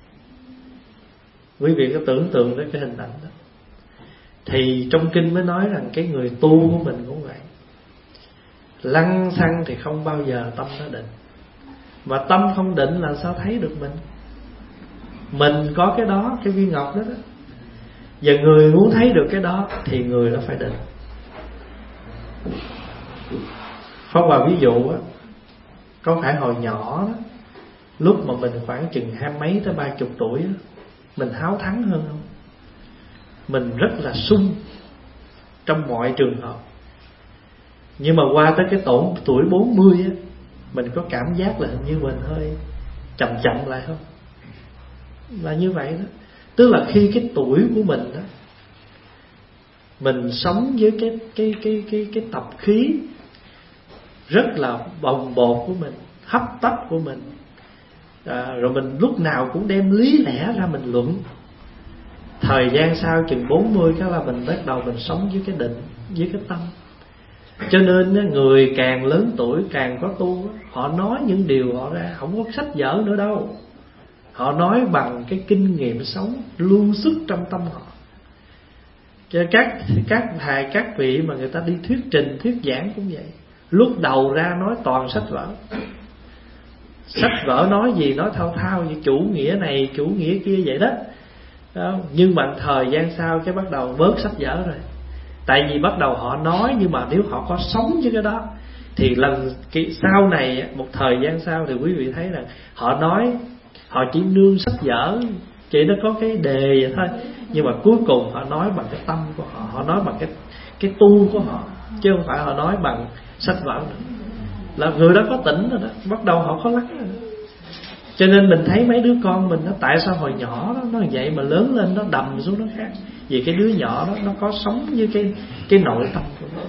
A: Quý vị có tưởng tượng đến cái hình ảnh đó. Thì trong kinh mới nói rằng cái người tu của mình cũng vậy. Lăng xăng thì không bao giờ tâm nó định. Mà tâm không định là sao thấy được mình? Mình có cái đó, cái viên ngọc đó đó. Và người muốn thấy được cái đó thì người đó phải định. Pháp Hòa ví dụ á, có phải hồi nhỏ đó, lúc mà mình khoảng chừng 20 mấy tới 30 tuổi đó, mình háo thắng hơn không? Mình rất là sung trong mọi trường hợp. Nhưng mà qua tới cái tuổi 40 á, mình có cảm giác là hình như mình hơi chậm lại không? Là như vậy đó. Tức là khi cái tuổi của mình đó, mình sống với cái tập khí rất là bồng bột của mình, hấp tấp của mình, rồi mình lúc nào cũng đem lý lẽ ra mình luận. Thời gian sau chừng 40 cái là mình bắt đầu mình sống với cái định, với cái tâm. Cho nên người càng lớn tuổi càng có tu, họ nói những điều họ ra không có sách vở nữa đâu. Họ nói bằng cái kinh nghiệm sống lưu xuất trong tâm họ. Cho các thầy, các vị mà người ta đi thuyết trình, thuyết giảng cũng vậy. Lúc đầu ra nói toàn sách vở. Sách vở nói gì nói thao thao như chủ nghĩa này, chủ nghĩa kia vậy đó. Nhưng mà thời gian sau cái bắt đầu bớt sách vở rồi. Tại vì bắt đầu họ nói, nhưng mà nếu họ có sống với cái đó thì sau này, một thời gian sau thì quý vị thấy rằng họ nói, họ chỉ nương sách vở, chỉ nó có cái đề vậy thôi. Nhưng mà cuối cùng họ nói bằng cái tâm của họ, họ nói bằng cái tu của họ, chứ không phải họ nói bằng sách vở nữa. Là người đó có tỉnh rồi đó, bắt đầu họ có lắng rồi đó. Cho nên mình thấy mấy đứa con mình nó tại sao hồi nhỏ đó, nó vậy mà lớn lên nó đầm xuống nó khác. Vì cái đứa nhỏ đó nó có sống với cái nội tâm của nó.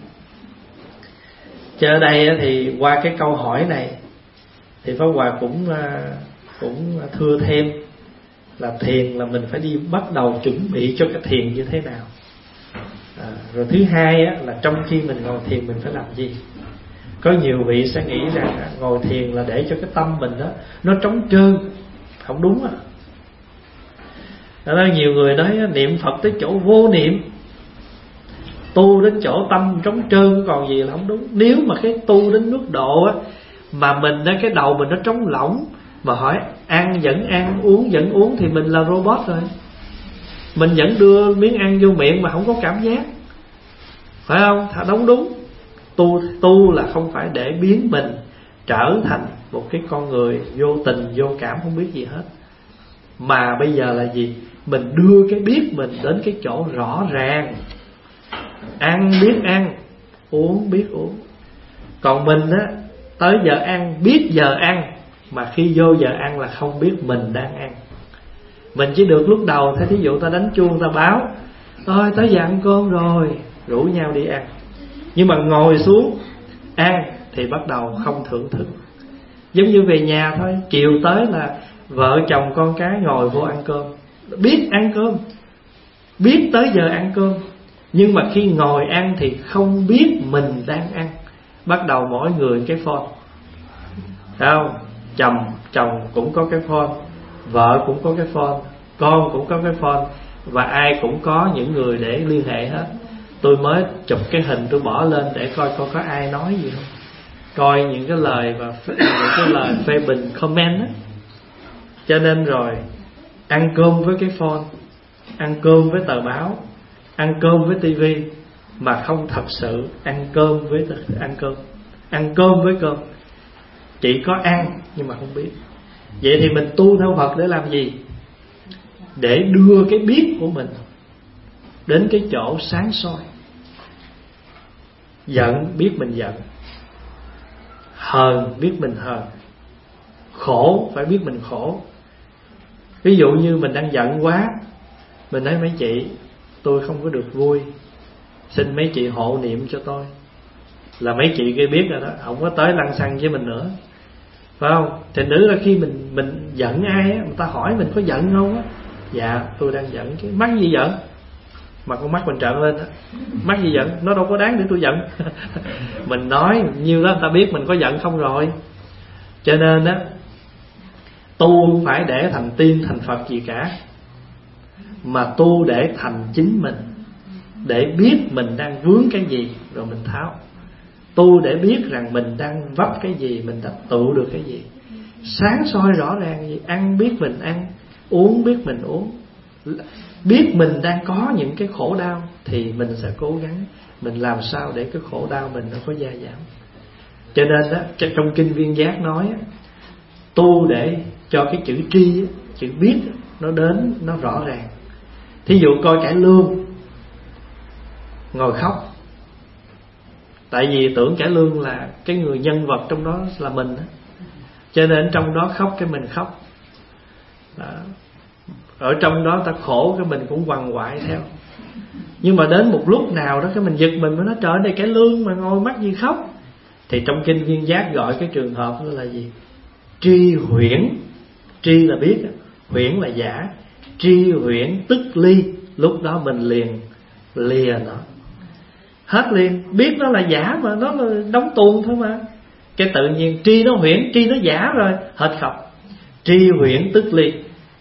A: Cho ở đây thì qua cái câu hỏi này thì Pháp Hòa cũng thưa thêm là thiền là mình phải đi bắt đầu chuẩn bị cho cái thiền như thế nào. Rồi thứ hai á, là trong khi mình ngồi thiền mình phải làm gì. Có nhiều vị sẽ nghĩ rằng ngồi thiền là để cho cái tâm mình đó nó trống trơn. Không đúng à. Đó, nhiều người nói niệm Phật tới chỗ vô niệm, tu đến chỗ tâm trống trơn còn gì là không đúng. Nếu mà cái tu đến mức độ á, mà mình cái đầu mình nó trống lỏng, mà hỏi ăn vẫn ăn, uống vẫn uống thì mình là robot rồi. Mình vẫn đưa miếng ăn vô miệng mà không có cảm giác, phải không? Đúng đúng. Tu là không phải để biến mình trở thành một cái con người vô tình, vô cảm, không biết gì hết. Mà bây giờ là gì? Mình đưa cái biết mình đến cái chỗ rõ ràng. Ăn biết ăn, uống biết uống. Còn mình á, tới giờ ăn biết giờ ăn, mà khi vô giờ ăn là không biết mình đang ăn. Mình chỉ được lúc đầu, thí dụ ta đánh chuông ta báo thôi tới giờ ăn cơm rồi, rủ nhau đi ăn. Nhưng mà ngồi xuống ăn thì bắt đầu không thưởng thức. Giống như về nhà thôi, chiều tới là vợ chồng con cái ngồi vô ăn cơm, biết ăn cơm, biết tới giờ ăn cơm. Nhưng mà khi ngồi ăn thì không biết mình đang ăn. Bắt đầu mỗi người cái phone, thấy không? Chồng cũng có cái phone, vợ cũng có cái phone, con cũng có cái phone, và ai cũng có những người để liên hệ hết. Tôi mới chụp cái hình tôi bỏ lên để coi có ai nói gì không, coi những cái lời và những cái lời phê bình comment á. Cho nên rồi ăn cơm với cái phone, ăn cơm với tờ báo, ăn cơm với tivi, mà không thật sự ăn cơm với cơm. Chỉ có ăn nhưng mà không biết. Vậy thì mình tu theo Phật để làm gì? Để đưa cái biết của mình đến cái chỗ sáng soi. Giận biết mình giận, hờn biết mình hờn, khổ phải biết mình khổ. Ví dụ như mình đang giận quá, mình nói mấy chị, tôi không có được vui, xin mấy chị hộ niệm cho tôi. Là mấy chị kia biết rồi đó, không có tới lăng xăng với mình nữa, phải không? Thì nữ là khi mình giận ai á, người ta hỏi mình có giận không á, dạ tôi đang giận chứ. Mắc gì giận? Mà con mắt mình trợn lên đó, mắc gì giận? Nó đâu có đáng để tôi giận. Mình nói nhiêu đó người ta biết mình có giận không rồi. Cho nên á, tu không phải để thành tiên thành Phật gì cả, mà tu để thành chính mình, để biết mình đang vướng cái gì rồi mình tháo. Tu để biết rằng mình đang vấp cái gì, mình đã tụ được cái gì. Sáng soi rõ ràng gì, ăn biết mình ăn, uống biết mình uống. Biết mình đang có những cái khổ đau thì mình sẽ cố gắng mình làm sao để cái khổ đau mình nó có gia giảm. Cho nên đó, trong kinh Viên Giác nói, tu để cho cái chữ tri, chữ biết nó đến, nó rõ ràng. Thí dụ coi cải lương ngồi khóc, tại vì tưởng cải lương là cái người nhân vật trong đó là mình đó. Cho nên trong đó khóc cái mình khóc đó. Ở trong đó ta khổ cái mình cũng quằn quại theo. Nhưng mà đến một lúc nào đó cái mình giật mình mới nói trời ơi, cải lương mà ngồi mắc gì khóc. Thì trong kinh Viên Giác gọi cái trường hợp đó là gì? Tri huyễn. Tri là biết, huyễn là giả. Tri huyễn tức ly. Lúc đó mình liền lìa nó hết liền. Biết nó là giả mà, nó là đóng tuồng thôi mà. Cái tự nhiên tri nó huyễn, tri nó giả rồi, hết khóc. Tri huyễn tức ly.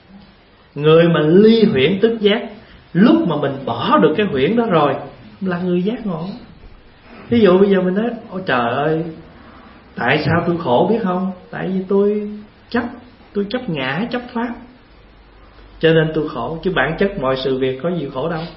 A: Người mà ly huyễn tức giác. Lúc mà mình bỏ được cái huyễn đó rồi là người giác ngộ. Ví dụ bây giờ mình nói ôi trời ơi, tại sao tôi khổ biết không? Tại vì tôi chấp ngã, chấp pháp, cho nên tôi khổ. Chứ bản chất mọi sự việc có gì khổ đâu.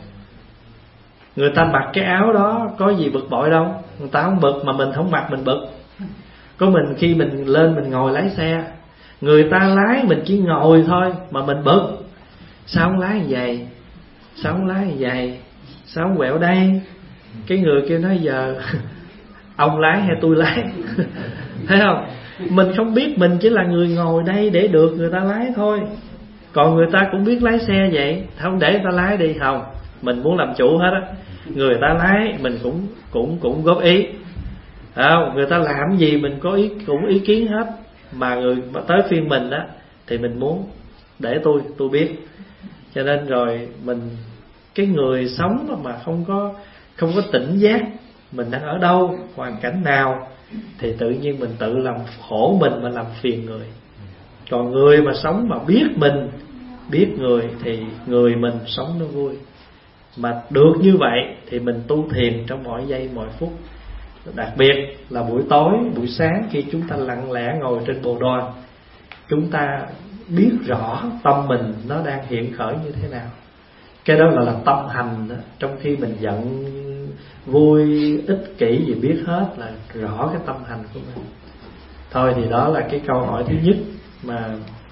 A: Người ta mặc cái áo đó có gì bực bội đâu. Người ta không bực mà mình không mặc mình bực. Có mình khi mình lên mình ngồi lái xe, người ta lái mình chỉ ngồi thôi mà mình bực. Sao không lái vậy? Sao không lái vậy? Sao không quẹo đây? Cái người kia nói giờ ông lái hay tôi lái? Thấy không? Mình không biết, mình chỉ là người ngồi đây để được người ta lái thôi. Còn người ta cũng biết lái xe vậy, không để người ta lái đi không? Mình muốn làm chủ hết á. Người ta lái mình cũng góp ý. Không, người ta làm gì mình có cũng ý kiến hết. Mà tới phiên mình á thì mình muốn để tôi biết. Cho nên rồi mình, cái người sống mà không có tỉnh giác mình đang ở đâu, hoàn cảnh nào, thì tự nhiên mình tự làm khổ mình mà làm phiền người. Còn người mà sống mà biết mình, biết người, thì người mình sống nó vui. Mà được như vậy thì mình tu thiền trong mọi giây mọi phút. Đặc biệt là buổi tối, buổi sáng khi chúng ta lặng lẽ ngồi trên bồ đoàn, chúng ta biết rõ tâm mình nó đang hiện khởi như thế nào. Cái đó là tâm hành đó. Trong khi mình giận, vui, ích kỷ gì biết hết, là rõ cái tâm hành của mình. Thôi thì đó là cái câu hỏi thứ nhất, mà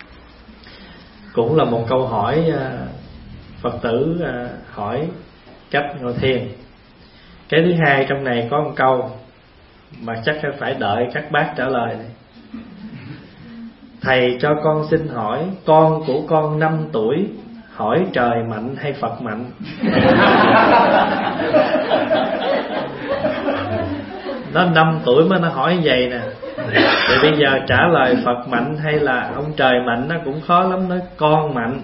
A: cũng là một câu hỏi Phật tử hỏi cách ngồi thiền. Cái thứ hai trong này có một câu mà chắc phải đợi các bác trả lời này. Thầy cho con xin hỏi, con của con 5 tuổi hỏi trời mạnh hay Phật mạnh? Nó 5 tuổi mà nó hỏi như vậy nè. Thì bây giờ trả lời Phật mạnh hay là ông trời mạnh nó cũng khó lắm. Nói con mạnh.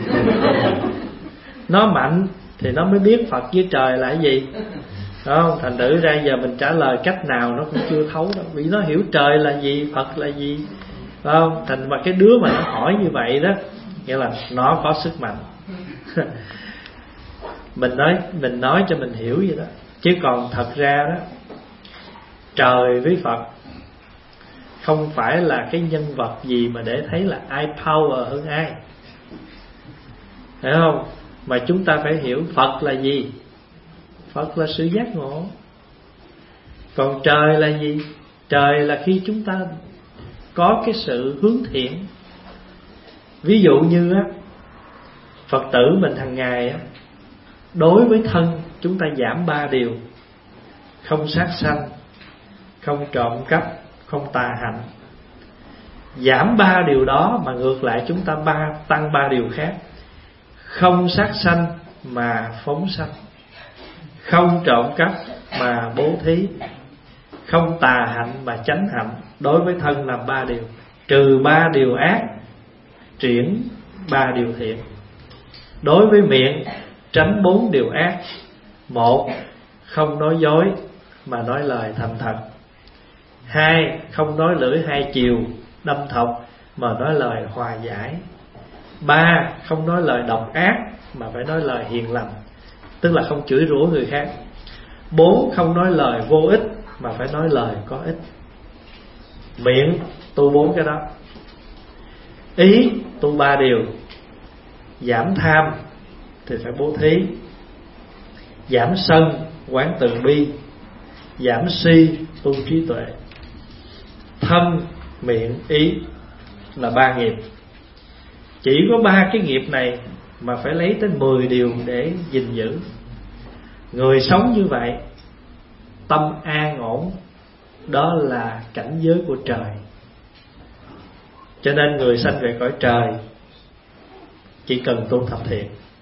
A: Nó mạnh thì nó mới biết Phật với trời là cái gì, đúng không? Thành thử ra giờ mình trả lời cách nào nó cũng chưa thấu đâu. Vì nó hiểu trời là gì, Phật là gì, đúng không? Thành mà cái đứa mà nó hỏi như vậy đó, nghĩa là nó có sức mạnh. Mình nói cho mình hiểu vậy đó. Chứ còn thật ra đó, trời với Phật không phải là cái nhân vật gì mà để thấy là ai power hơn ai, hiểu không? Mà chúng ta phải hiểu Phật là gì? Phật là sự giác ngộ. Còn trời là gì? Trời là khi chúng ta có cái sự hướng thiện. Ví dụ như á, Phật tử mình hàng ngày á, đối với thân chúng ta giảm 3 điều: không sát sanh, không trộm cắp, không tà hạnh. Giảm 3 điều đó mà ngược lại chúng ta tăng 3 điều khác: không sát sanh mà phóng sanh, không trộm cắp mà bố thí, không tà hạnh mà chánh hạnh. Đối với thân làm 3 điều, trừ 3 điều ác, triển 3 điều thiện. Đối với miệng, tránh 4 điều ác: 1. Không nói dối mà nói lời thành thật. 2. Không nói lưỡi hai chiều đâm thọc mà nói lời hòa giải. 3. Không nói lời độc ác mà phải nói lời hiền lành, tức là không chửi rủa người khác. 4. Không nói lời vô ích mà phải nói lời có ích. Miệng tu 4 cái đó. Ý tu 3 điều: giảm tham thì phải bố thí, giảm sân quán từ bi, giảm si tu trí tuệ. Thân, miệng, ý là 3 nghiệp. Chỉ có 3 cái nghiệp này mà phải lấy tới 10 điều để gìn giữ. Người sống như vậy, tâm an ổn, đó là cảnh giới của trời. Cho nên người sanh về cõi trời chỉ cần tu thập thiện.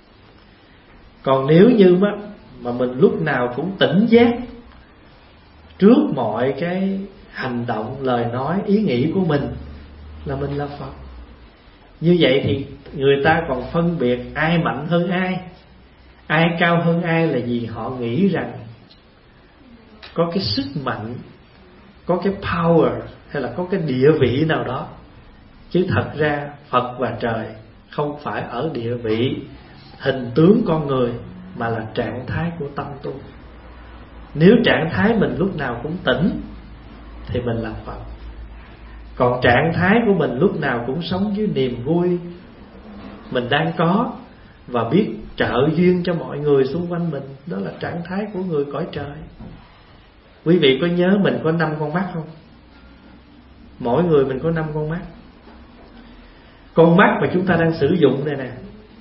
A: Còn nếu như mà mình lúc nào cũng tỉnh giác trước mọi cái hành động, lời nói, ý nghĩ của mình là mình là Phật. Như vậy thì người ta còn phân biệt ai mạnh hơn ai cao hơn ai là vì họ nghĩ rằng có cái sức mạnh, có cái power hay là có cái địa vị nào đó. Chứ thật ra Phật và trời không phải ở địa vị hình tướng con người, mà là trạng thái của tâm tu. Nếu trạng thái mình lúc nào cũng tỉnh thì mình là Phật. Còn trạng thái của mình lúc nào cũng sống với niềm vui mình đang có và biết trợ duyên cho mọi người xung quanh mình, đó là trạng thái của người cõi trời. Quý vị có nhớ mình có 5 con mắt không? Mỗi người mình có 5 con mắt. Con mắt mà chúng ta đang sử dụng đây nè,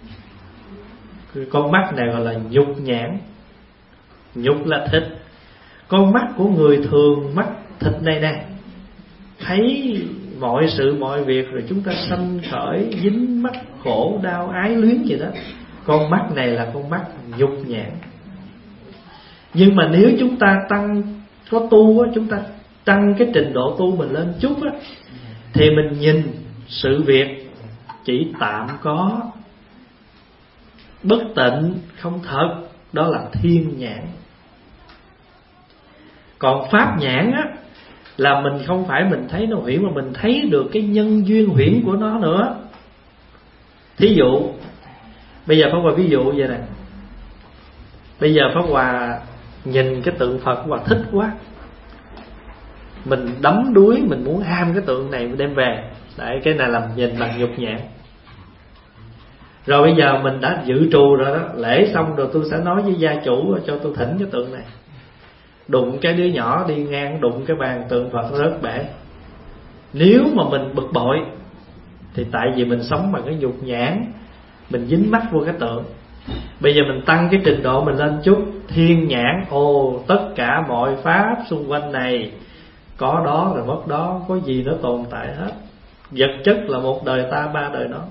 A: con mắt này gọi là nhục nhãn. Nhục là thịt. Con mắt của người thường, mắt thịt này nè, thấy mọi sự mọi việc rồi chúng ta sanh khởi dính mắc khổ đau ái luyến gì đó. Con mắt này là con mắt nhục nhãn. Nhưng mà nếu chúng ta có tu á, chúng ta tăng cái trình độ tu mình lên chút á, thì mình nhìn sự việc chỉ tạm có, bất tịnh, không thật, đó là thiên nhãn. Còn pháp nhãn á, là mình không phải mình thấy nó huyễn, mà mình thấy được cái nhân duyên huyễn của nó nữa. Thí dụ bây giờ Pháp Hòa ví dụ vậy nè. Bây giờ Pháp Hòa nhìn cái tượng Phật Hòa thích quá, mình đắm đuối, mình muốn ham cái tượng này mình đem về. Đấy, cái này là nhìn bằng nhục nhãn. Rồi bây giờ mình đã dự trù rồi đó, lễ xong rồi tôi sẽ nói với gia chủ cho tôi thỉnh cái tượng này. Đụng cái đứa nhỏ đi ngang, đụng cái bàn tượng Phật rớt bể. Nếu mà mình bực bội thì tại vì mình sống bằng cái nhục nhãn, mình dính mắc vô cái tượng. Bây giờ mình tăng cái trình độ mình lên chút, thiên nhãn. Ồ, tất cả mọi pháp xung quanh này có đó rồi mất đó, có gì nó tồn tại hết. Vật chất là một đời ta, 3 đời nó.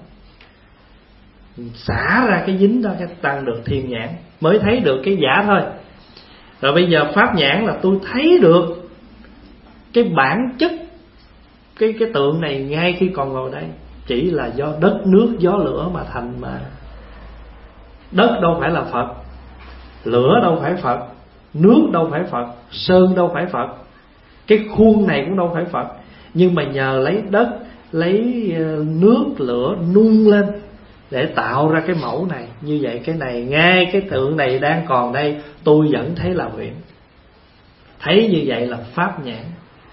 A: Xả ra cái dính đó, cái tăng được thiên nhãn, mới thấy được cái giả thôi. Rồi bây giờ pháp nhãn là tôi thấy được cái bản chất cái tượng này ngay khi còn ngồi đây, chỉ là do đất nước gió lửa mà thành mà. Đất đâu phải là Phật, lửa đâu phải Phật, nước đâu phải Phật, sơn đâu phải Phật, cái khuôn này cũng đâu phải Phật. Nhưng mà nhờ lấy đất, lấy nước lửa nung lên để tạo ra cái mẫu này. Như vậy cái này, ngay cái tượng này đang còn đây, tôi vẫn thấy là huyễn. Thấy như vậy là pháp nhãn.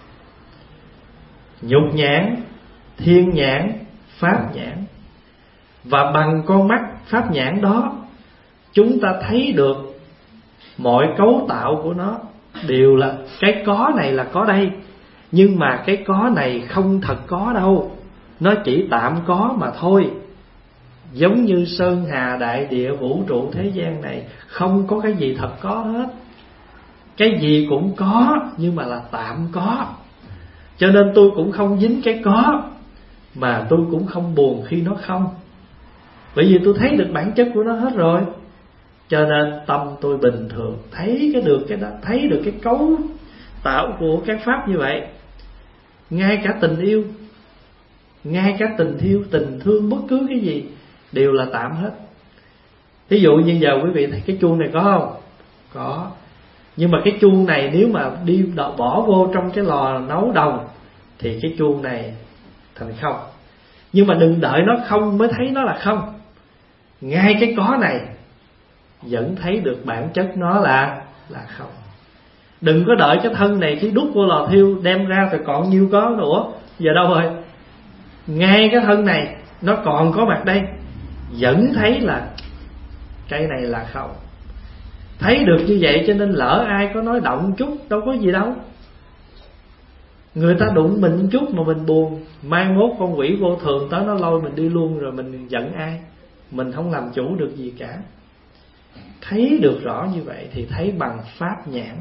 A: Nhục nhãn, thiên nhãn, pháp nhãn. Và bằng con mắt pháp nhãn đó chúng ta thấy được mọi cấu tạo của nó đều là cái có này là có đây, nhưng mà cái có này không thật có đâu, nó chỉ tạm có mà thôi. Giống như sơn hà đại địa vũ trụ thế gian này không có cái gì thật có hết. Cái gì cũng có nhưng mà là tạm có. Cho nên tôi cũng không dính cái có, mà tôi cũng không buồn khi nó không. Bởi vì tôi thấy được bản chất của nó hết rồi. Cho nên tâm tôi bình thường, thấy cái được cái đó, thấy được cái cấu tạo của các pháp như vậy. Ngay cả tình yêu, ngay cả tình yêu, tình thương, bất cứ cái gì đều là tạm hết. Ví dụ như giờ quý vị thấy cái chuông này có không? Có. Nhưng mà cái chuông này nếu mà đi bỏ vô trong cái lò nấu đồng thì cái chuông này thành không. Nhưng mà đừng đợi nó không mới thấy nó là không. Ngay cái có này vẫn thấy được bản chất nó là không. Đừng có đợi cái thân này khi đút vô lò thiêu đem ra rồi còn nhiêu có nữa, giờ đâu rồi? Ngay cái thân này nó còn có mặt đây, vẫn thấy là cái này là không. Thấy được như vậy cho nên lỡ ai có nói động chút đâu có gì đâu. Người ta đụng mình chút mà mình buồn, mai mốt con quỷ vô thường tới nó lôi mình đi luôn, rồi mình giận ai? Mình không làm chủ được gì cả. Thấy được rõ như vậy thì thấy bằng pháp nhãn,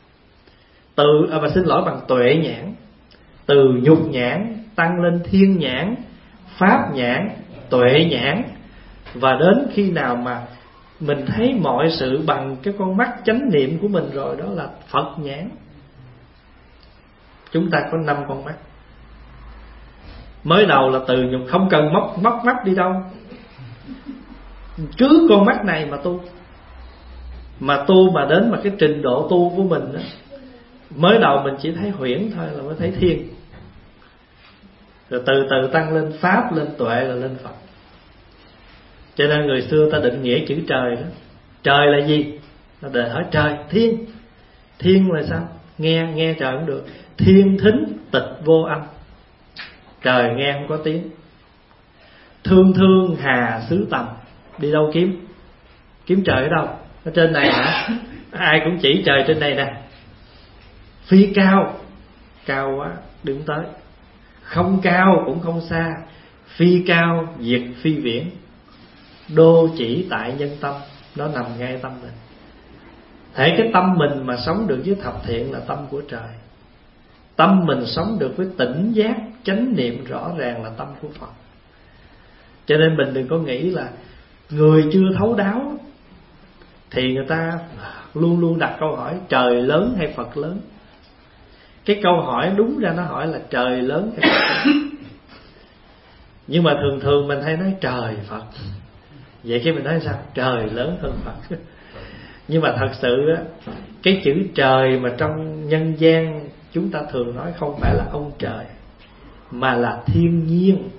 A: bằng tuệ nhãn. Từ nhục nhãn tăng lên thiên nhãn, pháp nhãn, tuệ nhãn. Và đến khi nào mà mình thấy mọi sự bằng cái con mắt chánh niệm của mình rồi, đó là Phật nhãn. Chúng ta có 5 con mắt. Mới đầu là từ nhục, không cần móc mắt đi đâu, cứ con mắt này mà tu. Mà tu mà đến mà cái trình độ tu của mình đó, mới đầu mình chỉ thấy huyễn thôi là mới thấy thiên. Rồi từ từ tăng lên pháp, lên tuệ, là lên Phật. Cho nên người xưa ta định nghĩa chữ trời đó. Trời là gì? Nó để hỏi trời, thiên. Thiên là sao? Nghe trời cũng được. Thiên thính tịch vô âm. Trời nghe không có tiếng. Thương thương hà xứ tầm. Đi đâu kiếm? Kiếm trời ở đâu? Ở trên này hả? Ai cũng chỉ trời trên này nè. Phi cao, cao quá đứng tới. Không cao cũng không xa. Phi cao diệt phi viễn. Đô chỉ tại nhân tâm. Nó nằm ngay tâm mình. Hễ cái tâm mình mà sống được với thập thiện là tâm của trời. Tâm mình sống được với tỉnh giác, chánh niệm rõ ràng là tâm của Phật. Cho nên mình đừng có nghĩ là người chưa thấu đáo thì người ta luôn luôn đặt câu hỏi trời lớn hay Phật lớn. Cái câu hỏi đúng ra nó hỏi là trời lớn hay Phật lớn. Nhưng mà thường mình hay nói trời Phật. Vậy cái mình nói sao? Trời lớn hơn Phật. Nhưng mà thật sự á, cái chữ trời mà trong nhân gian chúng ta thường nói không phải là ông trời, mà là thiên nhiên.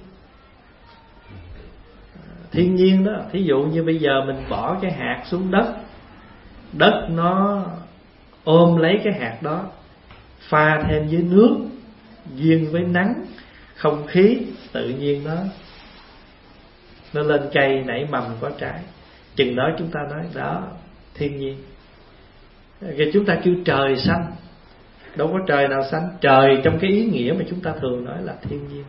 A: Thiên nhiên đó, thí dụ như bây giờ mình bỏ cái hạt xuống đất, đất nó ôm lấy cái hạt đó, pha thêm với nước, duyên với nắng, không khí, tự nhiên nó lên cây nảy mầm có trái. Chừng đó chúng ta nói đó thiên nhiên. Rồi chúng ta kêu trời xanh, đâu có trời nào xanh. Trời trong cái ý nghĩa mà chúng ta thường nói là thiên nhiên.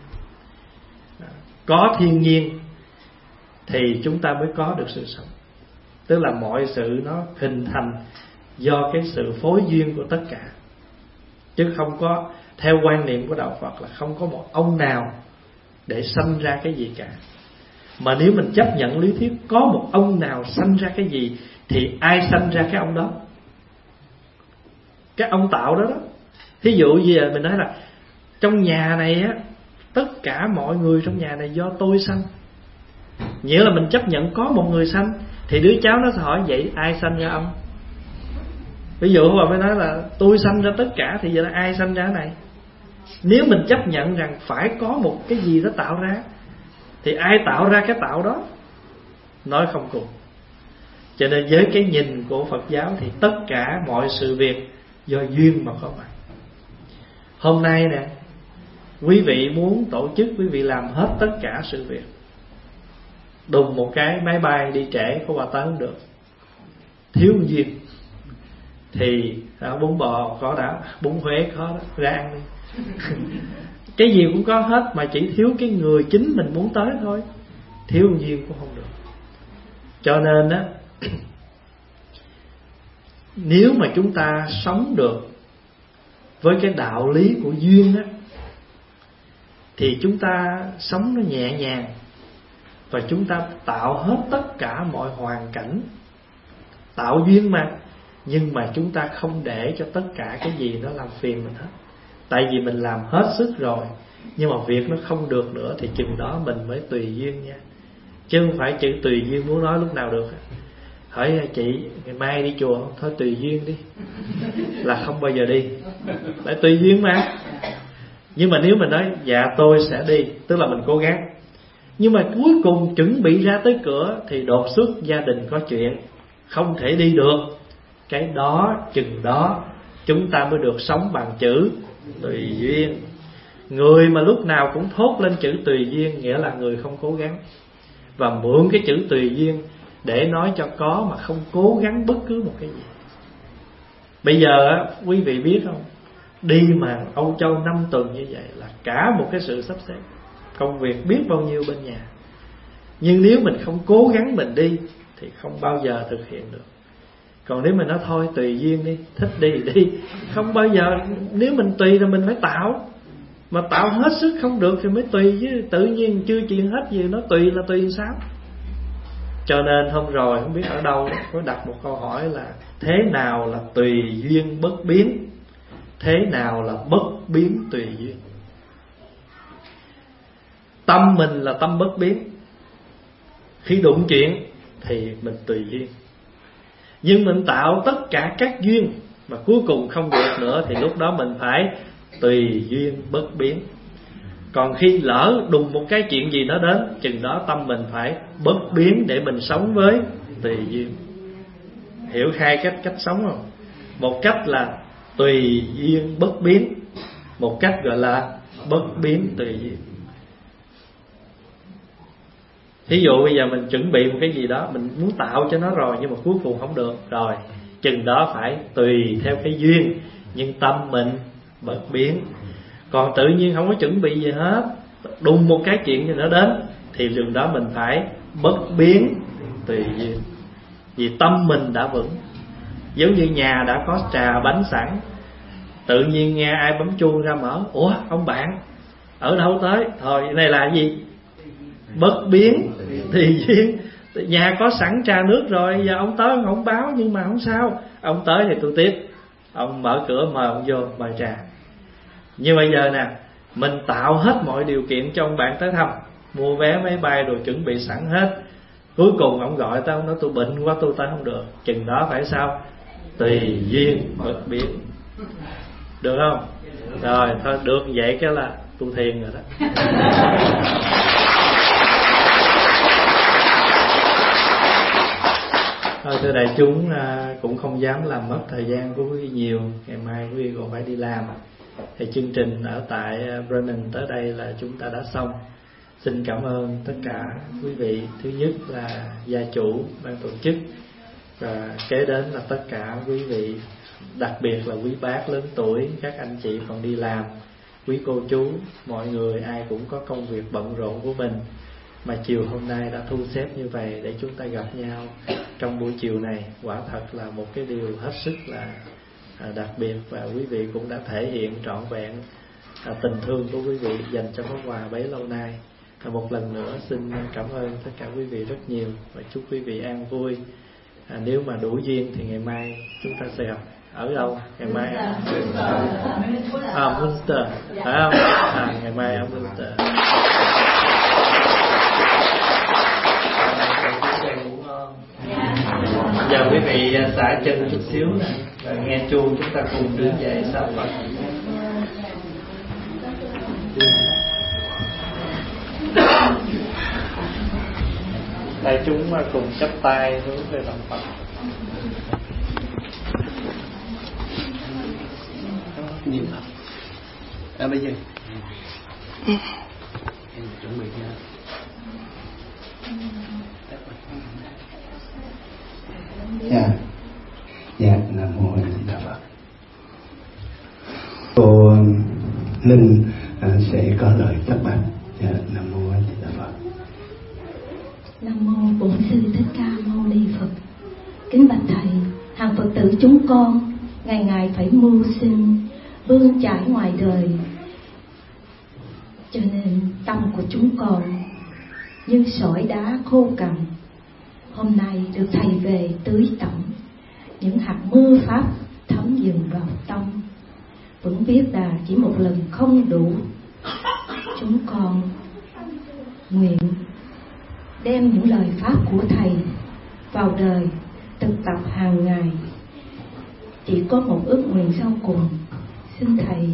A: Có thiên nhiên thì chúng ta mới có được sự sống. Tức là mọi sự nó hình thành do cái sự phối duyên của tất cả. Chứ không có, theo quan niệm của Đạo Phật là không có một ông nào để sanh ra cái gì cả. Mà nếu mình chấp nhận lý thuyết có một ông nào sanh ra cái gì, thì ai sanh ra cái ông đó? Cái ông tạo đó đó. Thí dụ như giờ mình nói là trong nhà này á, tất cả mọi người trong nhà này do tôi sanh. Nghĩa là mình chấp nhận có một người sanh, thì đứa cháu nó sẽ hỏi vậy ai sanh ra ông? Ví dụ mà mới nói là tôi sanh ra tất cả, thì giờ là ai sanh ra cái này? Nếu mình chấp nhận rằng phải có một cái gì đó tạo ra, thì ai tạo ra cái tạo đó? Nói không cùng. Cho nên với cái nhìn của Phật giáo thì tất cả mọi sự việc do duyên mà có mặt. Hôm nay nè, quý vị muốn tổ chức, quý vị làm hết tất cả sự việc, đùng một cái máy bay đi trễ có qua tới không được. thiếu duyên thì bún bò có đã, bún Huế có đó, ra ăn đi. Cái gì cũng có hết, mà chỉ thiếu cái người chính mình muốn tới thôi. Thiếu duyên cũng không được. Cho nên á, nếu mà chúng ta sống được với cái đạo lý của duyên á, thì chúng ta sống nó nhẹ nhàng, và chúng ta tạo hết tất cả mọi hoàn cảnh. Tạo duyên mà, nhưng mà chúng ta không để cho tất cả cái gì nó làm phiền mình hết. Tại vì mình làm hết sức rồi, nhưng mà việc nó không được nữa, thì chừng đó mình mới tùy duyên nha. Chứ không phải chữ tùy duyên muốn nói lúc nào được. Hỏi chị ngày mai đi chùa không? Thôi tùy duyên đi, là không bao giờ đi. Lại tùy duyên mà. Nhưng mà nếu mình nói dạ tôi sẽ đi, tức là mình cố gắng. Nhưng mà cuối cùng chuẩn bị ra tới cửa thì đột xuất gia đình có chuyện, không thể đi được. Cái đó chừng đó chúng ta mới được sống bằng chữ tùy duyên. Người mà lúc nào cũng thốt lên chữ tùy duyên nghĩa là người không cố gắng, và mượn cái chữ tùy duyên để nói cho có, mà không cố gắng bất cứ một cái gì. Bây giờ á, quý vị biết không, đi mà Âu Châu 5 tuần như vậy là cả một cái sự sắp xếp công việc biết bao nhiêu bên nhà. Nhưng nếu mình không cố gắng mình đi thì không bao giờ thực hiện được. Còn nếu mình nói thôi tùy duyên đi, thích đi thì đi, không bao giờ. Nếu mình tùy thì mình phải tạo, mà tạo hết sức không được thì mới tùy, chứ tự nhiên chưa chuyện hết gì nó tùy là tùy sao. Cho nên hôm rồi không biết ở đâu có đặt một câu hỏi là thế nào là tùy duyên bất biến, thế nào là bất biến tùy duyên. Tâm mình là tâm bất biến, khi đụng chuyện thì mình tùy duyên. Nhưng mình tạo tất cả các duyên mà cuối cùng không được nữa, thì lúc đó mình phải tùy duyên bất biến. Còn khi lỡ đùng một cái chuyện gì nó đến, chừng đó tâm mình phải bất biến để mình sống với tùy duyên. Hiểu hai cách sống không? Một cách là tùy duyên bất biến, một cách gọi là bất biến tùy duyên. Thí dụ bây giờ mình chuẩn bị một cái gì đó, mình muốn tạo cho nó rồi, nhưng mà cuối cùng không được rồi, chừng đó phải tùy theo cái duyên, nhưng tâm mình bất biến. Còn tự nhiên không có chuẩn bị gì hết, đùng một cái chuyện gì nó đến, thì chừng đó mình phải bất biến tùy duyên. Vì tâm mình đã vững. Giống như nhà đã có trà bánh sẵn, tự nhiên nghe ai bấm chuông ra mở, ủa ông bạn ở đâu tới? Thôi cái này là gì? Bất biến tùy duyên. Nhà có sẵn trà nước rồi, giờ ông tới ông không báo, nhưng mà không sao, ông tới thì tôi tiếp. Ông mở cửa mời ông vô mời trà. Nhưng bây giờ nè, mình tạo hết mọi điều kiện cho ông bạn tới thăm, mua vé máy bay rồi chuẩn bị sẵn hết. Cuối cùng ông gọi tao, nói tôi bệnh quá tôi tới không được, chừng đó phải sao? Tùy duyên bất biến. Được không? Rồi thôi được vậy cái là tu thiền rồi đó. Thôi thưa đại chúng, cũng không dám làm mất thời gian của quý vị nhiều. Ngày mai quý vị còn phải đi làm. Thì chương trình ở tại Brennan tới đây là chúng ta đã xong. Xin cảm ơn tất cả quý vị. Thứ nhất là gia chủ, ban tổ chức, và kế đến là tất cả quý vị, đặc biệt là quý bác lớn tuổi, các anh chị còn đi làm, quý cô chú, mọi người ai cũng có công việc bận rộn của mình, mà chiều hôm nay đã thu xếp như vậy để chúng ta gặp nhau trong buổi chiều này. Quả thật là một cái điều hết sức là đặc biệt, và quý vị cũng đã thể hiện trọn vẹn tình thương của quý vị dành cho món quà bấy lâu nay. Một lần nữa xin cảm ơn tất cả quý vị rất nhiều, và chúc quý vị an vui. Nếu mà đủ duyên thì ngày mai chúng ta sẽ gặp ở đâu? Ngày mai Munster phải không? Ngày mai ở Munster. Giờ quý vị xả chân chút xíu nè, rồi nghe chuông chúng ta cùng đứng dậy sám Phật. Đại chúng cùng chắp tay hướng về lòng Phật.
B: Niệm Phật. Bây giờ em chuẩn bị nha.
C: Dạ. Linh sẽ có lời thắc mắc. Nam mô A Di Đà Phật.
D: Nam mô Bổn Sư Thích Ca Mâu Ni Phật. Kính bạch thầy, hàng Phật tử chúng con ngày ngày phải mưu sinh bươn chải ngoài đời, cho nên tâm của chúng con như sỏi đá khô cằn. Hôm nay được thầy về tưới tẩm những hạt mưa pháp thấm dừng vào tâm. Vẫn biết là chỉ một lần không đủ, chúng con nguyện đem những lời pháp của thầy vào đời thực tập hàng ngày. Chỉ có một ước nguyện sau cùng, xin thầy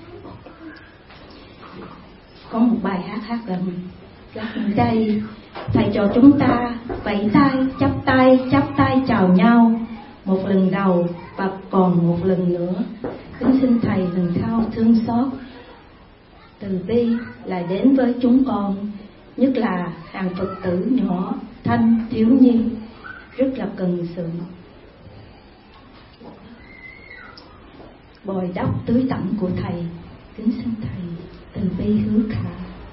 D: có một bài hát gần đây, thầy cho chúng ta vẫy tay chắp tay chào nhau một lần đầu và còn một lần nữa. Kính xin thầy lần sau thương xót từ bi lại đến với chúng con, nhất là hàng Phật tử nhỏ thanh thiếu nhi rất là cần sự bồi đắp tưới tẩm của thầy. Kính xin thầy từ bi hứa khả.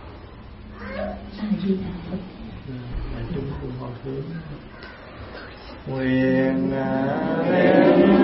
D: A Di Đà Phật.
A: Nguyện đem